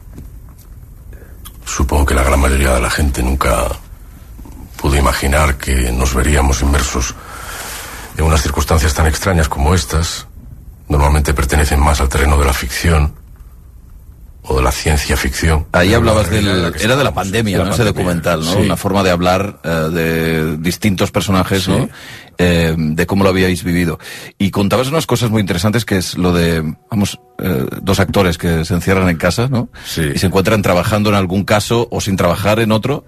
Supongo que la gran mayoría de la gente nunca pudo imaginar que nos veríamos inmersos en unas circunstancias tan extrañas como estas. Normalmente pertenecen más al terreno de la ficción o de la ciencia ficción. Ahí hablabas era de la pandemia, ¿no? Ese documental, ¿no? Sí. Una forma de hablar de distintos personajes, sí, ¿no? De cómo lo habíais vivido. Y contabas unas cosas muy interesantes, que es lo de, dos actores que se encierran en casa, ¿no? Sí. Y se encuentran trabajando en algún caso o sin trabajar en otro,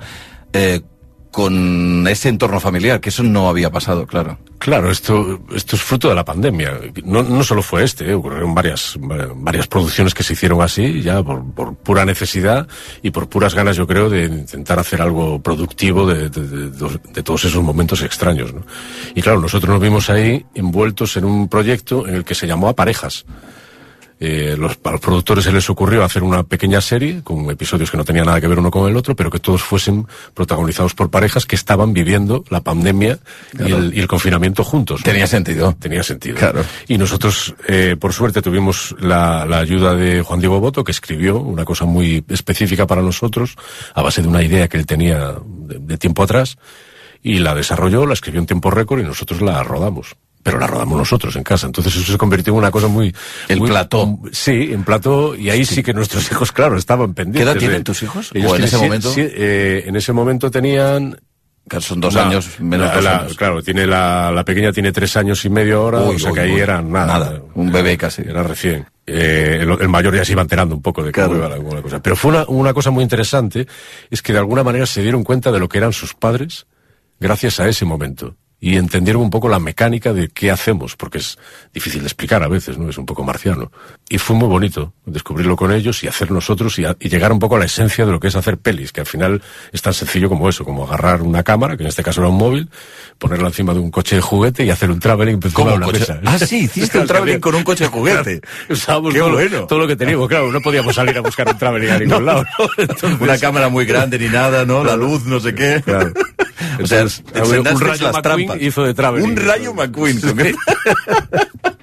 con ese entorno familiar, que eso no había pasado, claro. Claro, esto es fruto de la pandemia. No solo fue ocurrieron varias producciones que se hicieron así, ya por pura necesidad y por puras ganas, yo creo, de intentar hacer algo productivo de todos esos momentos extraños, ¿no? Y claro, nosotros nos vimos ahí envueltos en un proyecto en el que se llamó A Parejas. A los productores se les ocurrió hacer una pequeña serie con episodios que no tenían nada que ver uno con el otro, pero que todos fuesen protagonizados por parejas que estaban viviendo la pandemia, claro, y el confinamiento juntos, ¿no? Tenía sentido. Claro. Y nosotros, por suerte, tuvimos la ayuda de Juan Diego Boto, que escribió una cosa muy específica para nosotros, a base de una idea que él tenía de tiempo atrás, y la desarrolló, la escribió en tiempo récord y nosotros la rodamos. Pero la rodamos nosotros en casa, entonces eso se convirtió en una cosa muy... plató. Sí, en plató, y ahí sí que nuestros hijos, claro, estaban pendientes. ¿Qué edad tienen tus hijos? Ellos en ese momento? Sí, en ese momento tenían... Son 2 años, menos 2 años. Claro, la pequeña tiene 3 años y medio ahora, o sea que ahí era nada. Un bebé casi. Era recién. El mayor ya se iba enterando un poco de cómo iba alguna cosa. Pero fue una cosa muy interesante, es que de alguna manera se dieron cuenta de lo que eran sus padres gracias a ese momento. Y entendieron un poco la mecánica de qué hacemos, porque es difícil de explicar a veces, ¿no? Es un poco marciano. Y fue muy bonito descubrirlo con ellos y hacer nosotros y llegar un poco a la esencia de lo que es hacer pelis, que al final es tan sencillo como eso, como agarrar una cámara, que en este caso era un móvil, ponerla encima de un coche de juguete y hacer un traveling encima de una mesa. Ah, sí, hiciste un traveling con un coche de juguete. Usábamos todo lo que teníamos, claro, no podíamos salir a buscar un traveling a ningún lado. Entonces, una cámara muy grande ni nada, ¿no? La luz, no sé qué. Claro. O sea, un Rayo McQueen hizo de traveling. Un Rayo McQueen.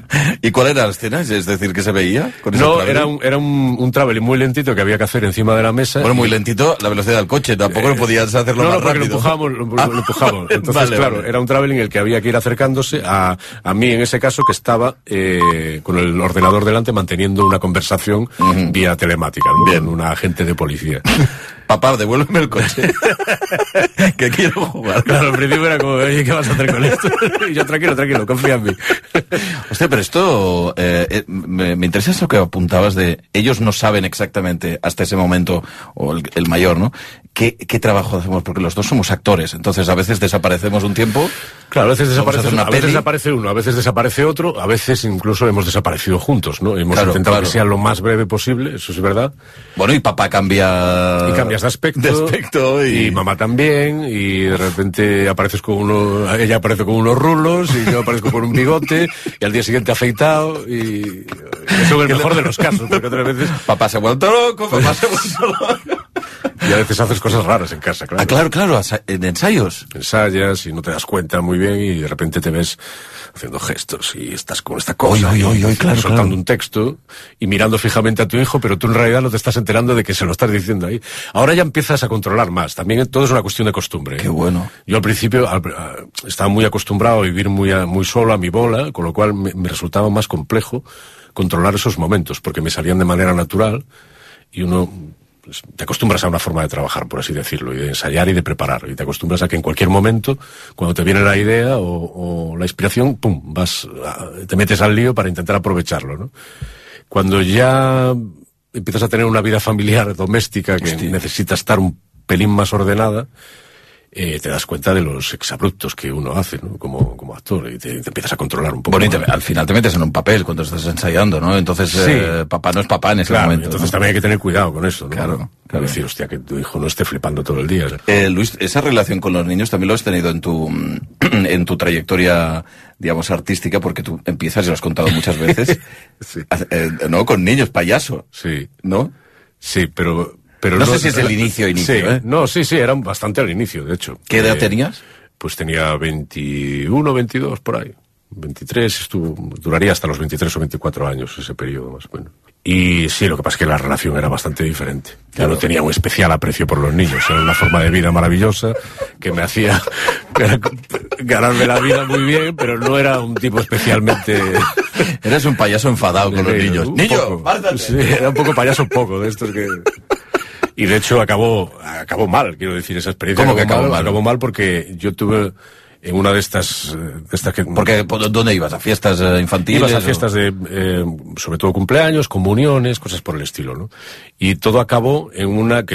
¿Y cuál era la escena? Es decir, ¿qué se veía? No, era un traveling muy lentito que había que hacer encima de la mesa. Bueno, muy lentito, la velocidad del coche, tampoco lo podías hacerlo más rápido. Lo empujábamos. Entonces, claro, era un traveling en el que había que ir acercándose a mí, en ese caso, que estaba con el ordenador delante manteniendo una conversación vía telemática, ¿no? Con un agente de policía. Papá, devuélveme el coche. Que quiero jugar. Claro, al principio era como, oye, ¿qué vas a hacer con esto? Y yo, tranquilo, confía en mí. Hostia, pero esto me interesa eso que apuntabas de ellos no saben exactamente hasta ese momento, o el mayor, ¿no? ¿Qué trabajo hacemos? Porque los dos somos actores, entonces a veces desaparecemos un tiempo. Claro, a veces desaparece uno, a veces desaparece uno, a veces desaparece otro, a veces incluso hemos desaparecido juntos, ¿no? Hemos intentado que sea lo más breve posible, eso es verdad. Bueno, y papá cambia... Y cambias de aspecto y mamá también, y de repente apareces con ella aparece con unos rulos, y yo aparezco con un bigote, y al día siguiente afeitado, y eso es el mejor de los casos, porque otras veces... Papá se ha vuelto loco, papá se ha vuelto loco. Y a veces haces cosas raras en casa, claro. Ah, claro, en ensayos. Ensayas y no te das cuenta muy bien y de repente te ves haciendo gestos y estás con esta cosa. Claro, soltando un texto y mirando fijamente a tu hijo, pero tú en realidad no te estás enterando de que se lo estás diciendo ahí. Ahora ya empiezas a controlar más. También todo es una cuestión de costumbre. Qué bueno. Yo al principio estaba muy acostumbrado a vivir muy solo a mi bola, con lo cual me resultaba más complejo controlar esos momentos, porque me salían de manera natural y uno... Pues, te acostumbras a una forma de trabajar, por así decirlo, y de ensayar y de preparar, y te acostumbras a que en cualquier momento, cuando te viene la idea o la inspiración, pum, te metes al lío para intentar aprovecharlo, ¿no? Cuando ya empiezas a tener una vida familiar, doméstica, que necesita estar un pelín más ordenada, te das cuenta de los exabruptos que uno hace, ¿no? Como actor, y te empiezas a controlar un poco. Bueno, y al final te metes en un papel cuando estás ensayando, ¿no? Entonces, papá no es papá en ese momento. Entonces también hay que tener cuidado con eso, ¿no? Claro. Es decir, hostia, que tu hijo no esté flipando todo el día. Luis, esa relación con los niños también lo has tenido en tu trayectoria, digamos, artística, porque tú empiezas, y lo has contado muchas veces, ¿no? Con niños, payaso. Sí. ¿No? Sí, pero no sé si es el inicio, sí, ¿eh? No, sí, eran bastante al inicio, de hecho. ¿Qué edad tenías? Pues tenía 21, 22, por ahí. 23, duraría hasta los 23 o 24 años ese periodo, más o menos. Y sí, lo que pasa es que la relación era bastante diferente. Claro. Yo no tenía un especial aprecio por los niños, era una forma de vida maravillosa que me hacía ganarme la vida muy bien, pero no era un tipo especialmente... Eras un payaso enfadado con los niños. ¡Niño, pártate! Sí, era un poco payaso de estos que... Y de hecho acabó mal, quiero decir, esa experiencia. ¿Cómo que acabó mal? Acabó mal porque yo tuve en una de estas que... Porque, ¿dónde ibas? ¿A fiestas infantiles? Ibas a fiestas de, sobre todo cumpleaños, comuniones, cosas por el estilo, ¿no? Y todo acabó en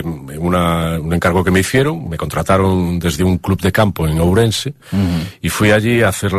un encargo que me hicieron, me contrataron desde un club de campo en Ourense, y fui allí a hacer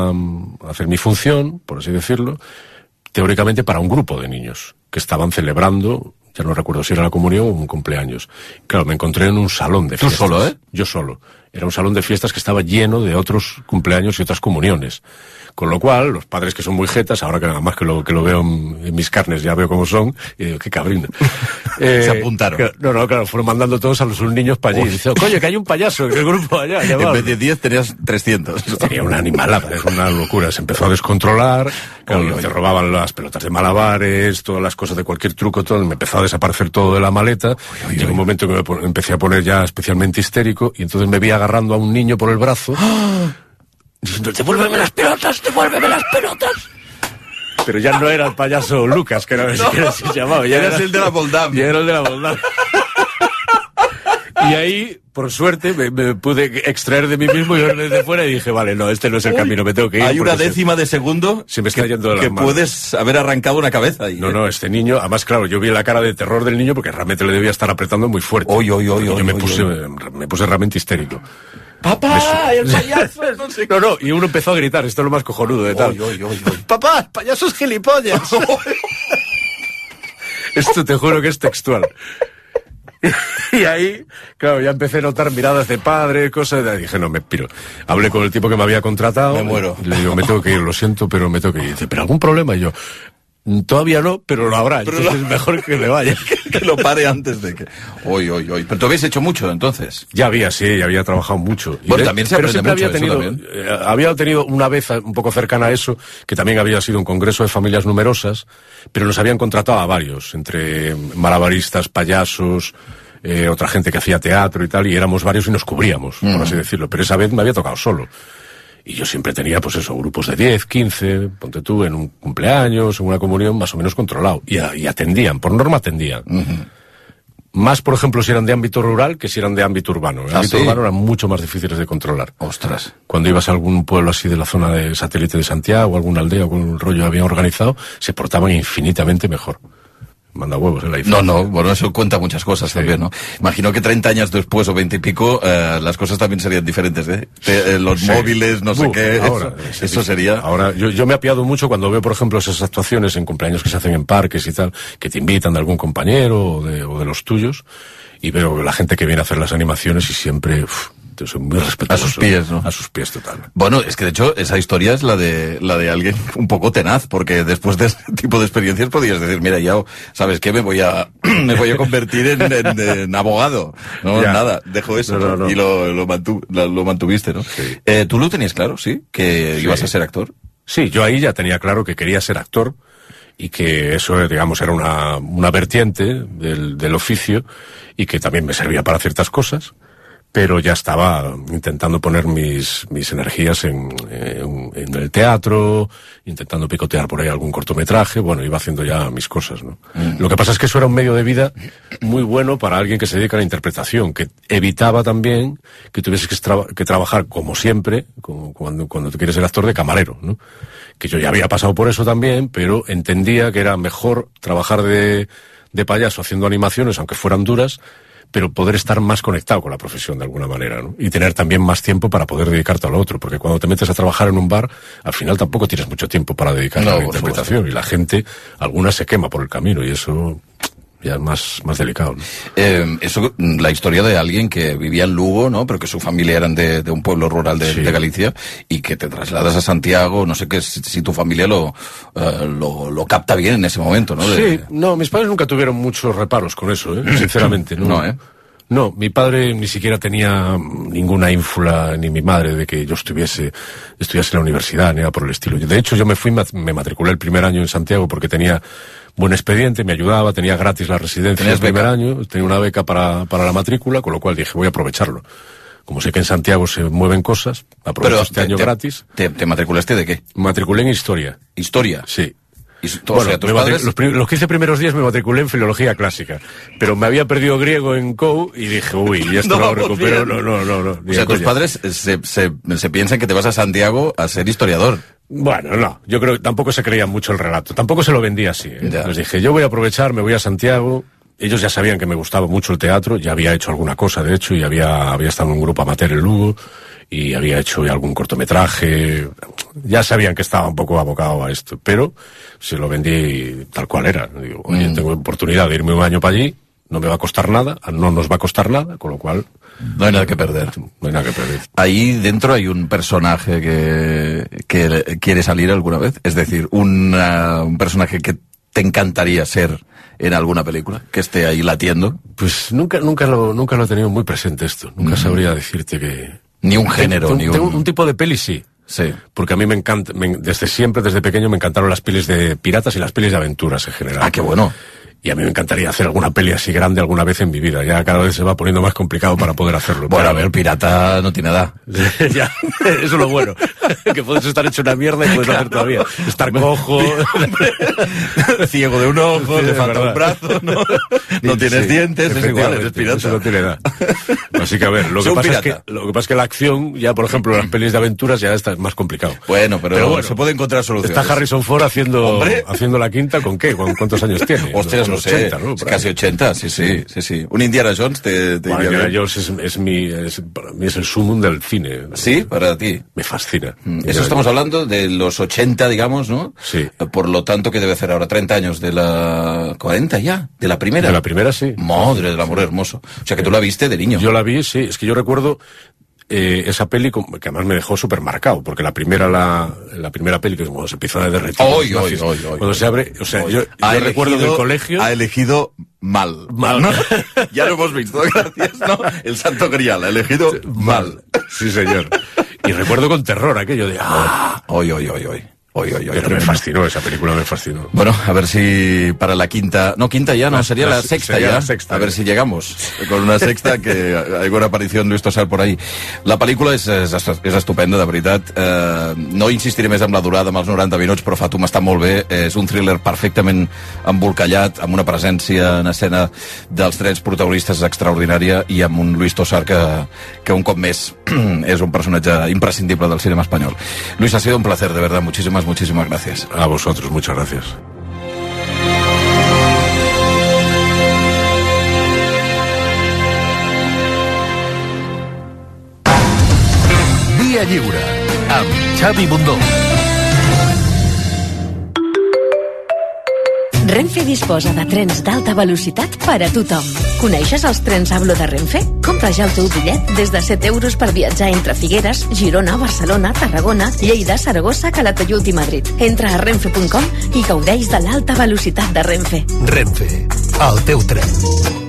mi función, por así decirlo, teóricamente para un grupo de niños que estaban celebrando, ya no recuerdo si era la comunión o un cumpleaños. Claro, me encontré en un salón de fiestas. ¿Tú solo, Yo solo. Era un salón de fiestas que estaba lleno de otros cumpleaños y otras comuniones. Con lo cual, los padres que son muy jetas, ahora que nada más que lo veo en mis carnes, ya veo cómo son, y digo, qué cabrón. Se apuntaron. Claro, fueron mandando todos a los niños para allí. Y dice, coño, que hay un payaso en el grupo allá. En vez de 10 tenías 300. Tenía una animalada, es una locura. Se empezó a descontrolar, claro, te robaban las pelotas de malabares, todas las cosas de cualquier truco, todo, me empezó a desaparecer todo de la maleta. Llegó un momento que me empecé a poner ya especialmente histérico, y entonces me vi agarrando a un niño por el brazo, diciendo, devuélveme las pelotas. Pero ya no era el payaso Lucas, que era que se llamaba. Ya eras el de la Moldam. Ya era el de la Moldam. Y ahí, por suerte, me pude extraer de mí mismo y ver desde fuera y dije, vale, no, este no es el camino, me tengo que ir. Hay una décima de segundo se me está yendo de las manos. Puedes haber arrancado una cabeza ahí. No, este niño, además, claro, yo vi la cara de terror del niño porque realmente le debía estar apretando muy fuerte. Yo me puse realmente histérico. ¡Papá, el payaso! No, y uno empezó a gritar, esto es lo más cojonudo de tal. ¡Papá, el payaso es gilipollas! Esto te juro que es textual. Y ahí, claro, ya empecé a notar miradas de padre, cosas de... Dije, no, me piro. Hablé con el tipo que me había contratado. Me muero. Le digo, me tengo que ir, lo siento, pero me tengo que ir. Dice, ¿pero algún problema? Y yo... Todavía no, pero lo habrá. Entonces es mejor que le vaya. Que lo pare antes de que... Hoy. Pero tú habías hecho mucho, entonces. Ya había trabajado mucho. Bueno, también se aprende mucho. Había tenido una vez un poco cercana a eso, que también había sido un congreso de familias numerosas, pero nos habían contratado a varios, entre malabaristas, payasos, otra gente que hacía teatro y tal, y éramos varios y nos cubríamos, por así decirlo. Pero esa vez me había tocado solo. Y yo siempre tenía, pues eso, grupos de 10, 15, ponte tú, en un cumpleaños, en una comunión, más o menos controlado. Y atendían, por norma atendían. Más, por ejemplo, si eran de ámbito rural que si eran de ámbito urbano. El ámbito urbano eran mucho más difíciles de controlar. Ostras. Cuando ibas a algún pueblo así de la zona de satélite de Santiago, alguna aldea o algún rollo habían organizado, se portaban infinitamente mejor. Manda huevos en la IFE. Bueno, eso cuenta muchas cosas también, ¿no? Imagino que 30 años después o 20 y pico, las cosas también serían diferentes, los móviles, no sé qué, ahora, eso sería... Ahora, yo me he apiado mucho cuando veo, por ejemplo, esas actuaciones en cumpleaños que se hacen en parques y tal, que te invitan de algún compañero o de los tuyos, y veo la gente que viene a hacer las animaciones y siempre... soy muy respetuoso. A sus pies, ¿no? A sus pies, total. Bueno, es que de hecho esa historia es la de alguien un poco tenaz, porque después de ese tipo de experiencias podías decir, mira, ya, ¿sabes qué? Me voy a convertir en abogado. No, ya. Nada, dejo eso. No. Y lo mantuviste, ¿no? Sí. ¿Tú lo tenías claro, sí? ¿Que ibas a ser actor? Sí, yo ahí ya tenía claro que quería ser actor y que eso, digamos, era una vertiente del oficio y que también me servía para ciertas cosas. Pero ya estaba intentando poner mis energías en el teatro, intentando picotear por ahí algún cortometraje, bueno, iba haciendo ya mis cosas, ¿no? Lo que pasa es que eso era un medio de vida muy bueno para alguien que se dedica a la interpretación, que evitaba también que tuvieses que trabajar, como siempre, cuando tú quieres ser actor, de camarero, ¿no? Que yo ya había pasado por eso también, pero entendía que era mejor trabajar de payaso haciendo animaciones, aunque fueran duras, pero poder estar más conectado con la profesión de alguna manera, ¿no? Y tener también más tiempo para poder dedicarte a lo otro, porque cuando te metes a trabajar en un bar, al final tampoco tienes mucho tiempo para dedicarte a la interpretación, y la gente, alguna se quema por el camino, y eso ya es más delicado, ¿no? Eso, la historia de alguien que vivía en Lugo, ¿no? Pero que su familia eran de un pueblo rural de Galicia, y que te trasladas a Santiago, no sé qué, si tu familia lo capta bien en ese momento, ¿no? Sí, no, mis padres nunca tuvieron muchos reparos con eso, sinceramente, ¿no? No, mi padre ni siquiera tenía ninguna ínfula, ni mi madre, de que yo estudiase en la universidad, ni nada por el estilo. De hecho, yo me matriculé el primer año en Santiago porque tenía buen expediente, me ayudaba, tenía gratis la residencia el primer año, tenía una beca para la matrícula, con lo cual dije, voy a aprovecharlo. Como sé que en Santiago se mueven cosas, aprovecho este año gratis. ¿Te matriculaste de qué? Me matriculé en Historia. ¿Historia? Sí. Bueno, o sea, tus padres... los 15 primeros días me matriculé en Filología Clásica, pero me había perdido griego en COU y dije, y esto no lo recupero, no. O sea, tus padres se piensan que te vas a Santiago a ser historiador. Bueno, no, yo creo que tampoco se creía mucho el relato, tampoco se lo vendía así, Les dije, yo voy a aprovechar, me voy a Santiago. Ellos ya sabían que me gustaba mucho el teatro, ya había hecho alguna cosa, de hecho, y había estado en un grupo amateur en Lugo, y había hecho ya algún cortometraje, ya sabían que estaba un poco abocado a esto, pero se lo vendí tal cual era. Digo, oye, tengo oportunidad de irme un año para allí, no me va a costar nada, no nos va a costar nada, con lo cual... No hay nada que perder. No hay nada que perder. Ahí dentro hay un personaje que quiere salir alguna vez, es decir, un personaje que te encantaría ser en alguna película, que esté ahí latiendo. Pues nunca lo he tenido muy presente esto, nunca sabría decirte que... Ni un género, tengo un tipo de peli, sí. Sí. Porque a mí me encanta, desde pequeño me encantaron las pelis de piratas y las pelis de aventuras en general. Ah, qué bueno. Y a mí me encantaría hacer alguna peli así grande alguna vez en mi vida. Ya cada vez se va poniendo más complicado para poder hacerlo. Bueno, a ver, pirata no tiene edad. Ya, eso es lo bueno. Que puedes estar hecho una mierda y puedes hacer todavía. Estar cojo. Ciego de un ojo, te falta un brazo, ¿no? No tienes dientes, es igual, eres pirata. Eso no tiene edad. Así que a ver, lo que pasa es que la acción, ya por ejemplo, las pelis de aventuras ya está más complicado. Bueno, pero bueno, se puede encontrar soluciones. Está Harrison Ford haciendo la quinta, ¿con qué? ¿Cuántos años tiene? Hostias, no sé, 80, ¿no? Casi 80, sí. Un Indiana Jones bueno, Indiana Jones para mí es el sumum del cine. ¿Sí? Para ti. Me fascina. Eso estamos hablando de los 80, digamos, ¿no? Sí. Por lo tanto, ¿qué debe hacer ahora? 30 años de la... 40 ya, de la primera. De la primera, sí. Madre del amor hermoso. O sea, que tú la viste de niño. Yo la vi, sí. Es que yo recuerdo... esa peli, que además me dejó súper marcado, porque la primera peli, que es cuando se empieza a derretir, cuando se abre, o sea, yo recuerdo del colegio... Ha elegido mal, ¿no? Ya lo hemos visto, gracias, ¿no? El santo grial, ha elegido mal. Sí, señor. Y recuerdo con terror aquello de... Pero me fascinó, esa película me fascinó. Bueno, a ver si para la quinta... No, quinta ya, no, sería la sexta ya. A ver si llegamos con una sexta, que alguna aparición Luis Tosar por ahí. La pel·lícula és estupenda, de veritat. No insistiré més amb la durada, amb els 90 minuts, però Fatum està molt bé. És un thriller perfectament embolcallat, amb una presència en escena dels tres protagonistes extraordinària i amb un Luis Tosar que un cop més és un personatge imprescindible del cinema espanyol. Luis, ha sido un placer, de verdad. Muchísimas gracias. A vosotros, muchas gracias. Via Lliure, amb Xavi Bundó. Renfe disposa de trens d'alta velocitat per a tothom. Coneixes els trens Avlo de Renfe? Compra ja el teu bitllet des de 7 euros per viatjar entre Figueres, Girona, Barcelona, Tarragona, Lleida, Saragossa, Calatayud i Madrid. Entra a renfe.com i gaudeix de l'alta velocitat de Renfe. Renfe, el teu tren.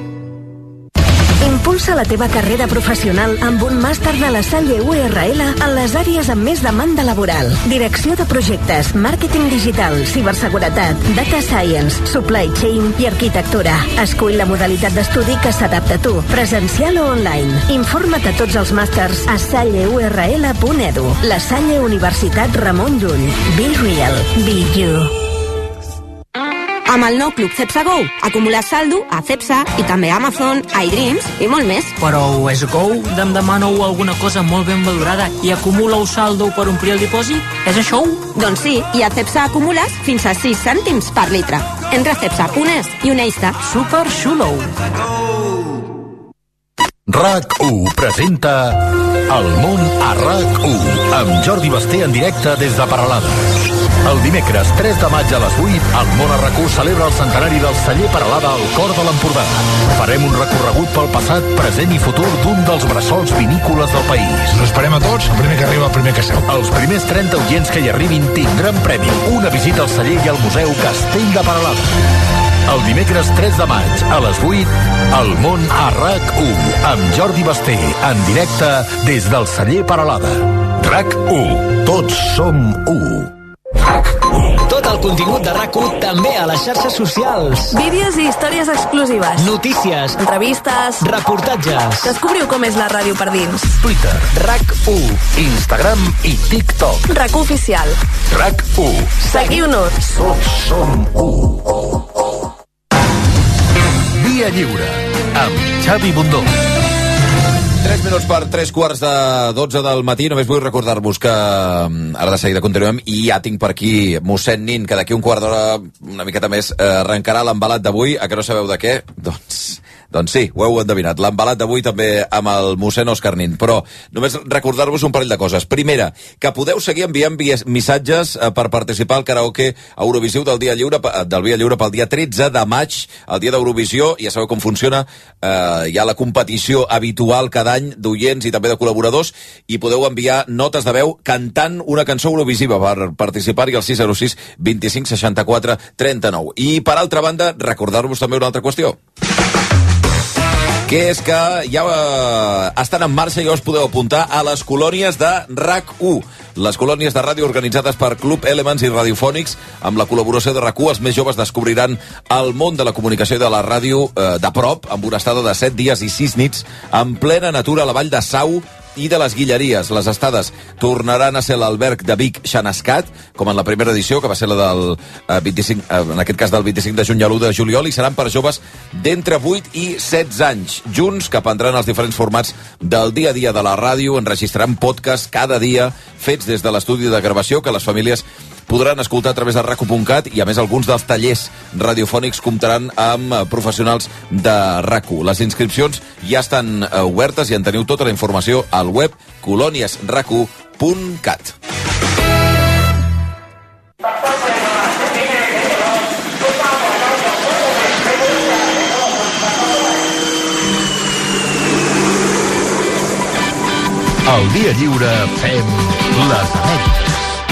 Impulsa la teva carrera professional amb un màster de la Salle URL en les àrees amb més demanda laboral. Direcció de projectes, màrqueting digital, ciberseguretat, data science, supply chain i arquitectura. Escull la modalitat d'estudi que s'adapta a tu, presencial o online. Informa't a tots els màsters a salleurl.edu. La Salle Universitat Ramon Llull. Be real, be you. Amb el nou Club Cepsa Go, acumular saldo a Cepsa i també a Amazon, iDreams i molt més. Però és Go, em demaneu alguna cosa molt ben valorada i acumuleu saldo per omplir el dipòsit? És això? Doncs sí, i a Cepsa acumules fins a 6 cèntims per litre. Entra a cepsa.es i uneix-te. Super xulo! RAC1 presenta El món a RAC1 amb Jordi Basté en directe des de Peralada. El dimecres 3 de maig a les 8, el món a RAC1 celebra el centenari del celler Peralada al cor de l'Empordà. Farem un recorregut pel passat, present i futur d'un dels bressols vinícoles del país. Us esperem a tots, el primer que arriba, el primer que seu. Els primers 30 oients que hi arribin tindran premi, una visita al celler i al Museu Castell de Peralada. El dimecres 3 de maig, a les 8, El món a RAC1, amb Jordi Basté, en directe des del celler Peralada. RAC1, tots som 1. Tot el contingut de RAC1 també a les xarxes socials. Vídeos i històries exclusives. Notícies. Entrevistes. Reportatges. Descobriu com és la ràdio per dins. Twitter. RAC1. Instagram i TikTok. RAC1 Oficial. RAC1. Seguiu-nos. Tots som 1. Via Lliure, amb Xavi Bundó. 3 minuts per 3:15 del matí. Només vull recordar-vos que ara de seguida continuem i ja tinc per aquí mossèn Nin, que d'aquí un quart d'hora, una miqueta més, arrencarà l'embalat d'avui. A que no sabeu de què? Doncs sí, ho heu endevinat. L'embalat d'avui també amb el mossèn Òscar Nin. Però només recordar-vos un parell de coses. Primera, que podeu seguir enviant missatges per participar al karaoke Eurovisiu del Via Lliure pel dia 13 de maig, el dia d'Eurovisió. Ja sabeu com funciona. Hi ha la competició habitual cada any d'oients i també de col·laboradors, i podeu enviar notes de veu cantant una cançó eurovisiva per participar-hi al 606 25 64 39. I per altra banda, recordar-vos també una altra qüestió, que és que ja estan en marxa i ja us podeu apuntar a les colònies de RAC1, les colònies de ràdio organitzades per Club Elements i Radiofònics. Amb la col·laboració de RAC1, els més joves descobriran el món de la comunicació i de la ràdio de prop, amb una estada de 7 dies i 6 nits en plena natura a la vall de Sau i de les Guilleries. Les estades tornaran a ser l'alberg de Vic Xanascat, com en la primera edició, que va ser la del 25, en aquest cas del 25 de juny a l'1 de juliol, i seran per joves d'entre 8 i 16 anys. Junts, que prendran els diferents formats del dia a dia de la ràdio, enregistraran podcasts cada dia, fets des de l'estudi de gravació, que les famílies podran escoltar a través de rac1.cat, i a més alguns dels tallers radiofònics comptaran amb professionals de RAC1. Les inscripcions ja estan obertes i en teniu tota la informació al web coloniesrac1.cat. Al Dia Lliure fem les Amèriques.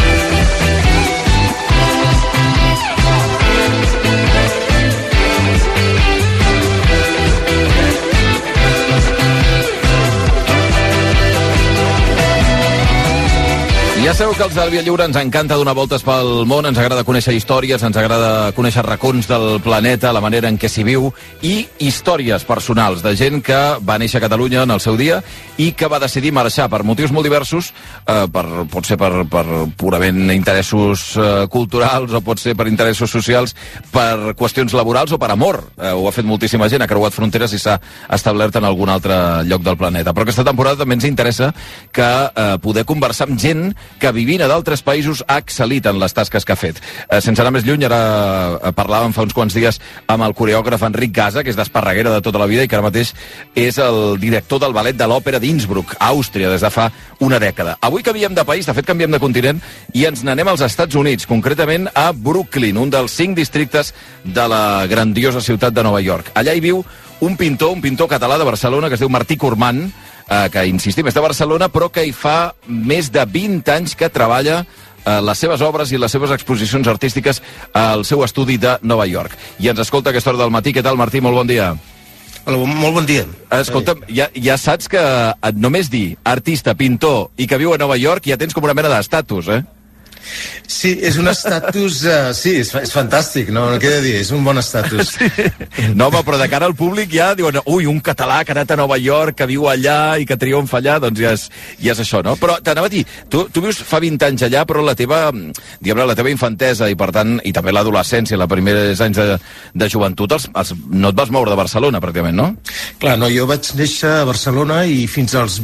Ja sabeu que els del Via Lliure ens encanta donar voltes pel món, ens agrada conèixer històries, ens agrada conèixer racons del planeta, la manera en què s'hi viu, i històries personals de gent que va néixer a Catalunya en el seu dia i que va decidir marxar per motius molt diversos, pot ser per purament interessos culturals o pot ser per interessos socials, per qüestions laborals o per amor. Ho ha fet moltíssima gent, ha creuat fronteres i s'ha establert en algun altre lloc del planeta. Però aquesta temporada també ens interessa que poder conversar amb gent que vivint a d'altres països ha excel·lit en les tasques que ha fet. Sense anar més lluny, ara parlàvem fa uns quants dies amb el coreògraf Enric Gasa, que és d'Esparreguera de tota la vida i que ara mateix és el director del ballet de l'Òpera d'Innsbruck, a Àustria, des de fa una dècada. Avui canviem de país, de fet canviem de continent, i ens n'anem als Estats Units, concretament a Brooklyn, un dels 5 districtes de la grandiosa ciutat de Nova York. Allà hi viu un pintor català de Barcelona que es diu Martí Cormant, que, insistim, és de Barcelona, però que hi fa més de 20 anys que treballa les seves obres i les seves exposicions artístiques al seu estudi de Nova York. I ens escolta a aquesta hora del matí. Què tal, Martí? Molt bon dia. Hola, molt bon dia. Escolta'm, ja saps que només dir artista, pintor i que viu a Nova York ja tens com una mena d'estatus, eh? Sí, és un estatus... sí, és fantàstic, no què he de dir, és un bon estatus. Sí. No, home, però de cara al públic ja diuen ui, un català que ha anat a Nova York, que viu allà i que triomfa allà, doncs ja és això, no? Però t'anava a dir, tu vius fa 20 anys allà, però la teva infantesa i, per tant, i també l'adolescència, els primers anys de joventut, no et vas moure de Barcelona, pràcticament, no? Clar, no, jo vaig néixer a Barcelona i fins als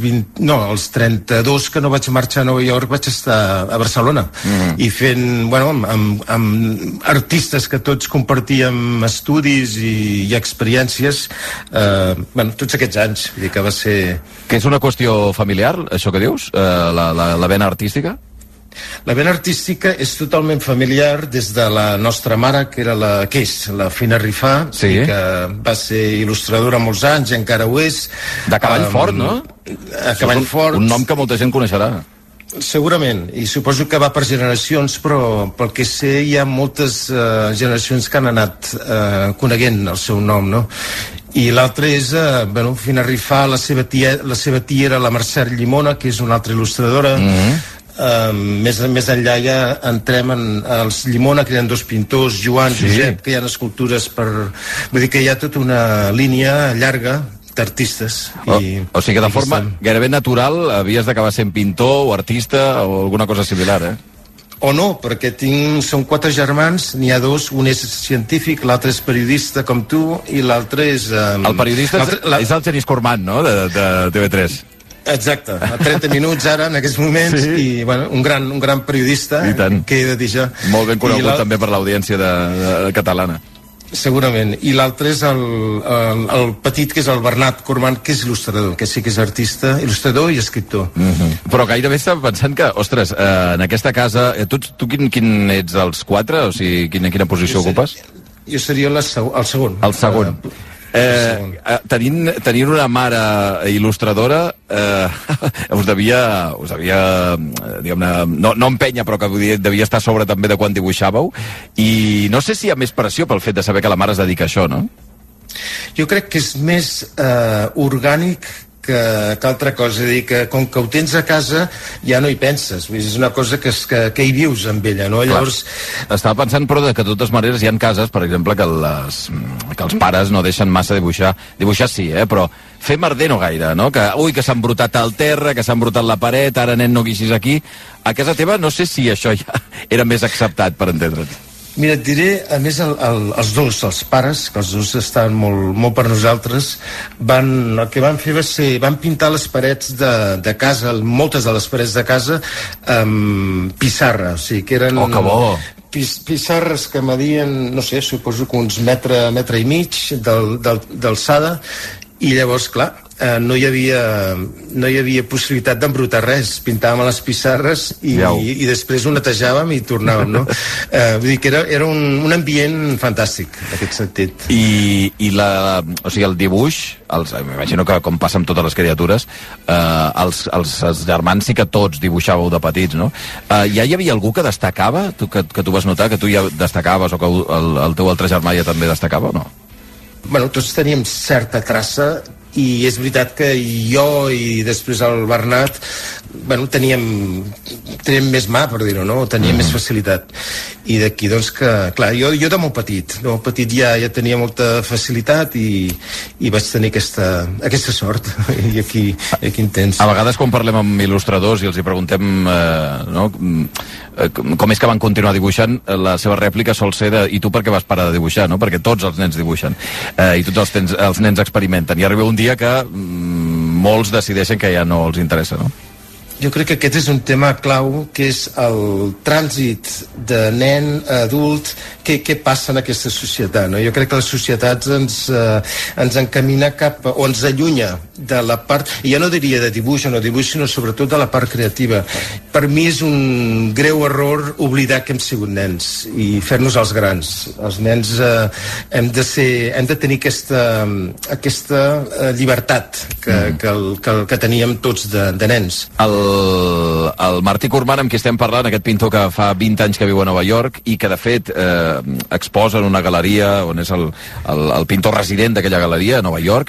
32 que no vaig marxar a Nova York vaig estar a Barcelona. I fent, amb artistes que tots compartíem estudis i experiències, tots aquests anys, vull dir que va ser... Que és una qüestió familiar, això que dius? La vena artística? La vena artística és totalment familiar des de la nostra mare, que era la Fina Rifà, sí, que va ser il·lustradora molts anys, encara ho és. De Cavall Fort, no? A Cavall Fort. Un nom que molta gent coneixerà. Segurament, i suposo que va per generacions, però pel que sé hi ha moltes generacions que han anat coneguent el seu nom, no? I l'altre és, Fina Rifà, la seva tia era la Mercè Llimona, que és una altra il·lustradora. Més enllà ja entrem en els Llimona, que eren 2 pintors, Joan, Josep, que hi ha escultures per... Vull dir que hi ha tota una línia llarga d'artistes. O sigui que de forma gairebé natural havies d'acabar sent pintor o artista o alguna cosa similar, eh? O no, perquè són 4 germans, n'hi ha 2, un és científic, l'altre és periodista com tu, i l'altre és... El periodista és el Genís Cormant, no?, de TV3. Exacte, a 30 minuts ara, en aquests moments, sí. I un gran periodista, que he de dir jo. Molt ben conegut també per l'audiència catalana. Segurament, i l'altre és el petit, que és el Bernat Cormant, que és il·lustrador, que sí que és artista, il·lustrador i escriptor. Però gairebé estava pensant que, ostres, en aquesta casa, tu quin ets dels 4? O sigui, quina posició ocupes? Jo seria el segon. El segon. Tenint una mare il·lustradora us devia diguem-ne, no empènyer, però que devia estar a sobre també de quan dibuixàveu, i no sé si hi ha més pressió pel fet de saber que la mare es dedica a això, no? Jo crec que és més orgànic que altra cosa, és a dir, que com que ho tens a casa ja no hi penses, és una cosa que hi vius amb ella, no? Llavors... Estava pensant, però, que de totes maneres hi ha cases, per exemple, que els pares no deixen massa dibuixar sí, però fer merder no gaire, no? Que s'ha embrutat el terra, que s'ha embrutat la paret, ara nen no guixis aquí. A casa teva no sé si això ja era més acceptat, per entendre't. Mira, et diré, a més, els pares, que els 2 estan molt per nosaltres, el que van fer va ser, van pintar les parets de casa, moltes de les parets de casa, amb pissarra, o sigui, que eren... Oh, que bo! Pissarres que medien, no sé, suposo que uns metre i mig d'alçada, i llavors, clar, no hi havia possibilitat d'embrutar res. Pintàvem a les pissarres i després ho netejàvem i tornàvem, no? Vull dir que era un ambient fantàstic, en aquest sentit. O sigui, el dibuix, m'imagino que com passa amb totes les criatures, els germans sí que tots dibuixàveu de petits, no? Ja hi havia algú que destacava, que tu vas notar, que tu ja destacaves o que el teu altre germà ja també destacava o no? Bueno, tots teníem certa traça i és veritat que jo i després el Bernat teníem més mà, per dir-ho, no? Teníem més facilitat. I d'aquí, doncs, que, clar, jo de molt petit ja tenia molta facilitat i vaig tenir aquesta sort. I aquí intens. A vegades, quan parlem amb il·lustradors i els hi preguntem com és que van continuar dibuixant, la seva rèplica sol ser i tu per què vas parar de dibuixar, no? Perquè tots els nens dibuixen i tots els nens experimenten i arriba un dia que molts decideixen que ja no els interessa, no? Jo crec que aquest és un tema clau, que és el trànsit de nen a adult, què passa en aquesta societat, no? Jo crec que les societats ens encamina o ens allunya de la part, i ja no diria de dibuix o no dibuix, sinó sobretot de la part creativa. Per mi és un greu error oblidar que hem sigut nens i fer-nos els grans. Els nens hem de tenir aquesta llibertat que teníem tots de nens. El Martí Corman, amb qui estem parlant, aquest pintor que fa 20 anys que viu a Nova York i que de fet exposa en una galeria on és el pintor resident d'aquella galeria a Nova York,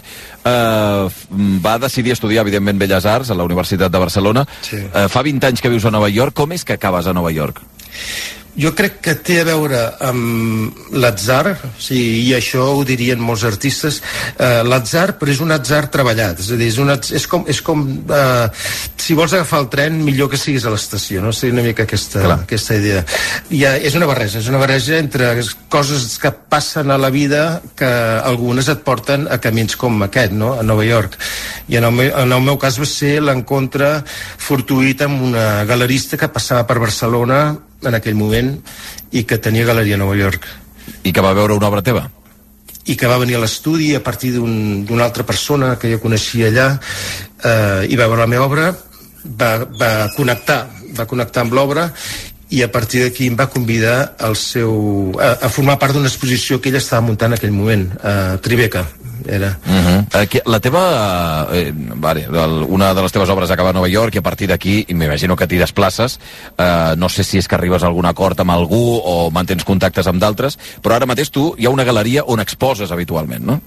va decidir estudiar evidentment Belles Arts a la Universitat de Barcelona. Sí. Fa 20 anys que vius a Nova York. Com és que acabes a Nova York? Jo crec que té a veure amb l'atzar, i això ho dirien molts artistes, l'atzar, però és un atzar treballat, és a dir, és com si vols agafar el tren, millor que siguis a l'estació, no? Seria una mica aquesta idea. És una barreja entre coses que passen a la vida que algunes et porten a camins com aquest, no? A Nova York. I en el meu cas va ser l'encontre fortuït amb una galerista que passava per Barcelona en aquell moment i que tenia galeria a Nova York. I que va veure una obra teva? I que va venir a l'estudi a partir d'una altra persona que jo coneixia allà i va veure la meva obra, va connectar amb l'obra i a partir d'aquí em va convidar a formar part d'una exposició que ella estava muntant en aquell moment, a Tribeca. La teva una de les teves obres acaba a Nova York i a partir d'aquí m'imagino que t'hi desplaces, no sé si és que arribes a algun acord amb algú o mantens contactes amb d'altres, però ara mateix tu hi ha una galeria on exposes habitualment, no?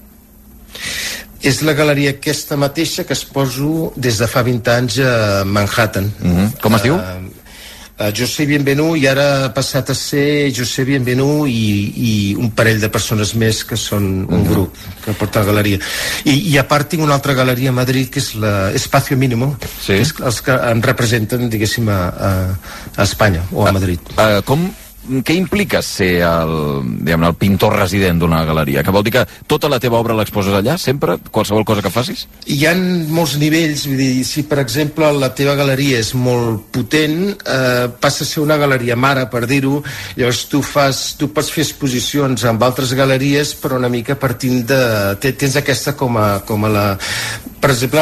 És la galeria aquesta mateixa que exposo des de fa 20 anys a Manhattan. Com es diu? José Bienvenu, i ara ha passat a ser José Bienvenu i un parell de persones més que són un grup que porta la galeria. I a part tinc una altra galeria a Madrid que és l'Espacio Mínimo, que és els que em representen, diguéssim, a Espanya o a Madrid. Què implica ser el pintor resident d'una galeria? Que vol dir que tota la teva obra l'exposes allà, sempre? Qualsevol cosa que facis? Hi ha molts nivells, vull dir, si per exemple la teva galeria és molt potent, passa a ser una galeria mare, per dir-ho, llavors tu pots fer exposicions amb altres galeries, però una mica partint tens aquesta com a la... Per exemple,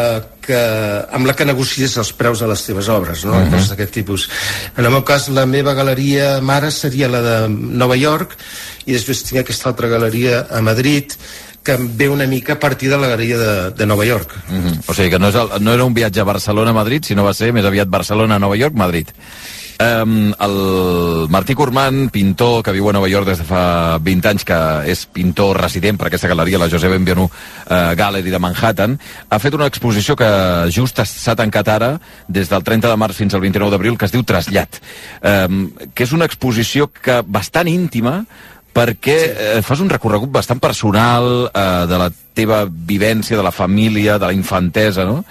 amb la que negocies els preus de les teves obres, no? Coses d'aquest tipus. En el meu cas, la meva galeria mare seria la de Nova York i després tinc aquesta altra galeria a Madrid que em ve una mica a partir de la galeria de Nova York. O sigui que no era un viatge a Barcelona-Madrid, sinó va ser més aviat Barcelona-Nova York-Madrid. El Martí Corman, pintor que viu a Nova York des de fa 20 anys, que és pintor resident per aquesta galeria, la José Bienvenu Gallery de Manhattan, ha fet una exposició que just s'ha tancat ara, des del 30 de març fins al 29 d'abril, que es diu Trasllat, que és una exposició bastant íntima, perquè fas un recorregut bastant personal de la teva vivència, de la família, de la infantesa, no?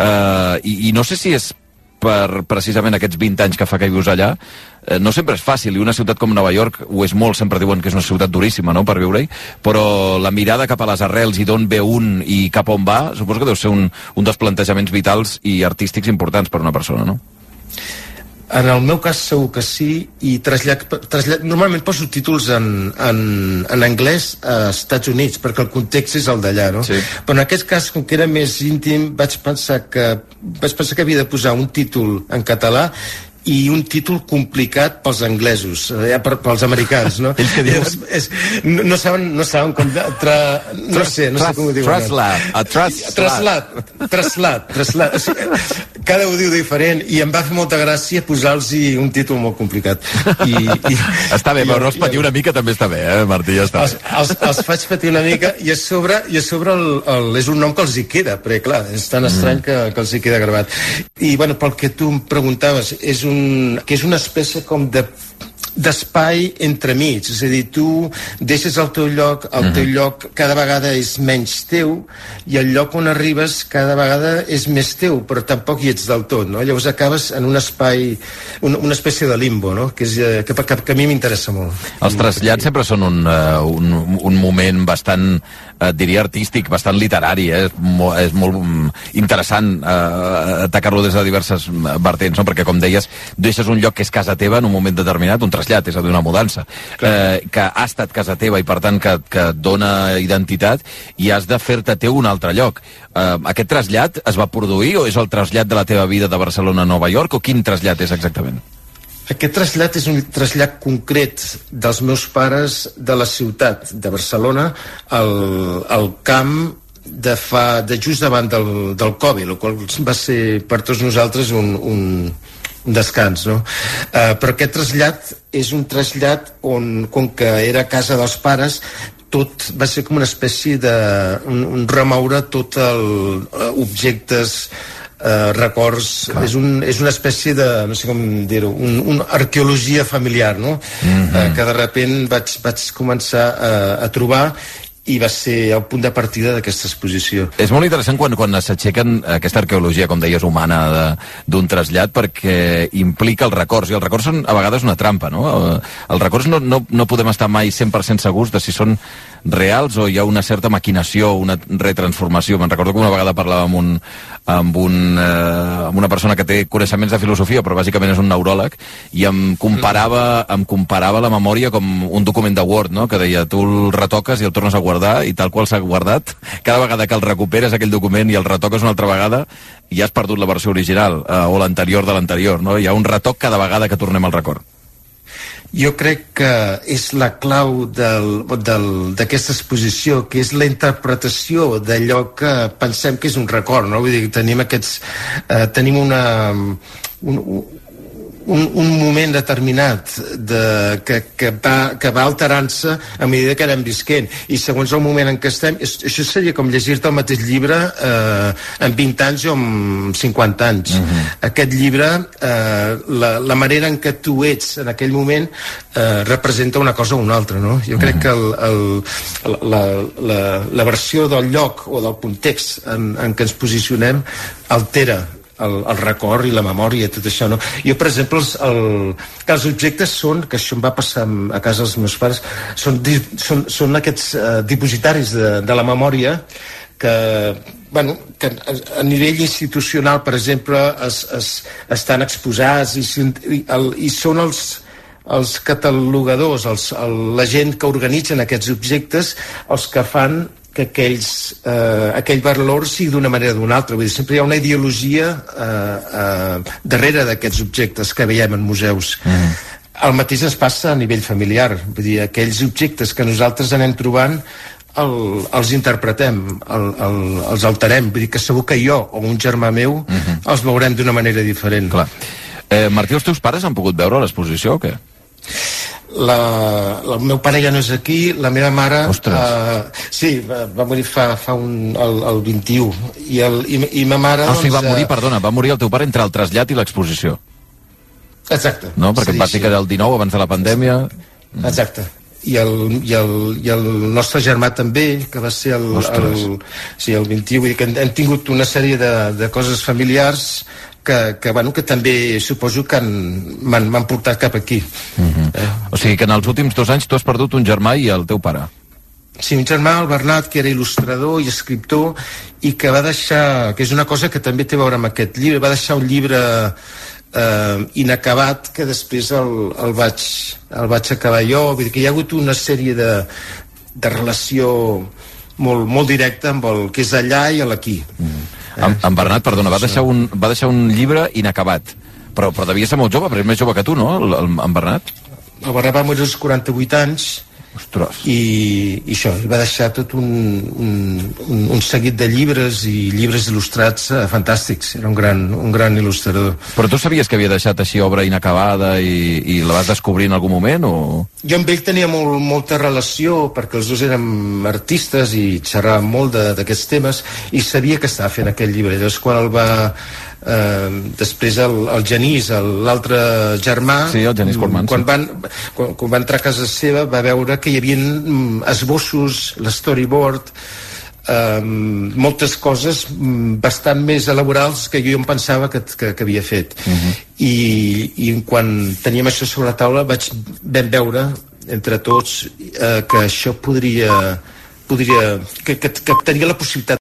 I no sé si és precisament aquests 20 anys que fa que vius allà, no sempre és fàcil, i una ciutat com Nova York ho és molt, sempre diuen que és una ciutat duríssima, no?, per viure-hi, però la mirada cap a les arrels i d'on ve un i cap on va, suposo que deu ser un dels plantejaments vitals i artístics importants per una persona, no? En el meu cas segur que sí, i normalment poso títols en anglès a Estats Units, perquè el context és el d'allà, no? Sí. Però en aquest cas, com que era més íntim, vaig pensar que havia de posar un títol en català i un títol complicat pels anglesos, pels americans, no? Ells que diuen? No saben com... No sé com ho diuen. Traslat. Cada ho diu diferent, i em va fer molta gràcia posar-los un títol molt complicat. Està bé, però no es patir una mica també està bé, Martí? Ja està. Els faig patir una mica, i a sobre és un nom que els hi queda, perquè clar, és tan estrany que els hi queda gravat. I bueno, pel que tu em preguntaves, és una espècie com d'espai entremig, és a dir, tu deixes el teu lloc cada vegada és menys teu, i el lloc on arribes cada vegada és més teu, però tampoc hi ets del tot, no? Llavors acabes en un espai, una espècie de limbo, no? Que a mi m'interessa molt. Els trasllats sempre són un moment bastant, diria artístic, bastant literari, és molt interessant atacar-lo des de diverses vertents, no? Perquè com deies, deixes un lloc que és casa teva en un moment determinat, un trasllat, és a dir, una mudança, que ha estat casa teva i per tant que et dona identitat, i has de fer-te teu un altre lloc. Aquest trasllat es va produir o és el trasllat de la teva vida de Barcelona a Nova York, o quin trasllat és exactament? Aquest trasllat és un trasllat concret dels meus pares de la ciutat de Barcelona al camp de just davant del Covid, el qual va ser per tots nosaltres un descans, no? Però aquest trasllat és un trasllat on, com que era casa dels pares, tot va ser com una espècie un remoure tot objectes, records, és una espècie de, no sé com dir-ho, una arqueologia familiar, no? Que de sobte vaig començar a trobar, i va ser el punt de partida d'aquesta exposició. És molt interessant quan s'aixequen aquesta arqueologia, com deies, humana d'un trasllat, perquè implica els records, i els records són a vegades una trampa, no? Els records no podem estar mai 100% segurs de si són reals o hi ha una certa maquinació, una retransformació. Me'n recordo que una vegada parlava amb una persona que té coneixements de filosofia, però bàsicament és un neuròleg, i em comparava la memòria com un document de Word, no? Que deia, tu el retoques i el tornes a guardar, i tal qual s'ha guardat, cada vegada que el recuperes aquell document i el retoques una altra vegada, ja has perdut la versió original, o l'anterior de l'anterior, no? Hi ha un retoc cada vegada que tornem al record. Jo crec que és la clau d'aquesta exposició, que és la interpretació d'allò que pensem que és un record, no? Vull dir, tenim un moment determinat que va alterant-se a mesura que anem visquent, i segons el moment en què estem, això seria com llegir-te el mateix llibre en 20 anys o en 50 anys. Aquest llibre, la manera en què tu ets en aquell moment representa una cosa o una altra, no? Jo crec que la versió del lloc o del context en què ens posicionem altera el record i la memòria, tot això, no? Jo, per exemple, els objectes són, que això em va passar a casa dels meus pares, són aquests dipositaris de la memòria que a nivell institucional, per exemple, estan exposats i són els catalogadors, la gent que organitzen aquests objectes, els que fan que aquell valor sigui d'una manera o d'una altra. Vull dir, sempre hi ha una ideologia darrere d'aquests objectes que veiem en museus. El mateix ens passa a nivell familiar. Vull dir, aquells objectes que nosaltres anem trobant els interpretem, els alterem. Vull dir que segur que jo o un germà meu els veurem d'una manera diferent. Clar. Martí, els teus pares han pogut veure l'exposició o què? El meu pare ja no és aquí, la meva mare sí, va morir el 21 i ma mare va morir el teu pare entre el trasllat i l'exposició. Exacte. No? Perquè va ser que el 19 abans de la pandèmia. Exacte. I el nostre germà també, que va ser el 21. Vull dir que hem tingut una sèrie de coses familiars que també suposo que m'han portat cap aquí. O sigui que en els últims 2 anys tu has perdut un germà i el teu pare. Sí, un germà, el Bernat, que era il·lustrador i escriptor, i que va deixar, que és una cosa que també té a veure amb aquest llibre, va deixar un llibre inacabat, que després el vaig acabar jo. Vull dir que hi ha hagut una sèrie de relació molt directa amb el que és allà i l'aquí. En Bernat, perdona, va deixar un llibre inacabat, però devia ser molt jove, però és més jove que tu, no, en Bernat? El Bernat va morir als 48 anys. Ostres. I això, va deixar tot un seguit de llibres i llibres il·lustrats fantàstics. Era un gran il·lustrador. Però tu sabies que havia deixat així obra inacabada i la vas descobrir en algun moment, o...? Jo amb ell tenia molta relació, perquè els dos érem artistes i xerràvem molt d'aquests temes, i sabia que estava fent aquest llibre. Llavors, quan el va... després el Genís, l'altre germà, sí, el Genís Cormans, quan va entrar a casa seva va veure que hi havia esbossos, l'storyboard, moltes coses bastant més elaborals que jo em pensava que havia fet. I quan teníem això sobre la taula vam veure entre tots que això podria que tenia la possibilitat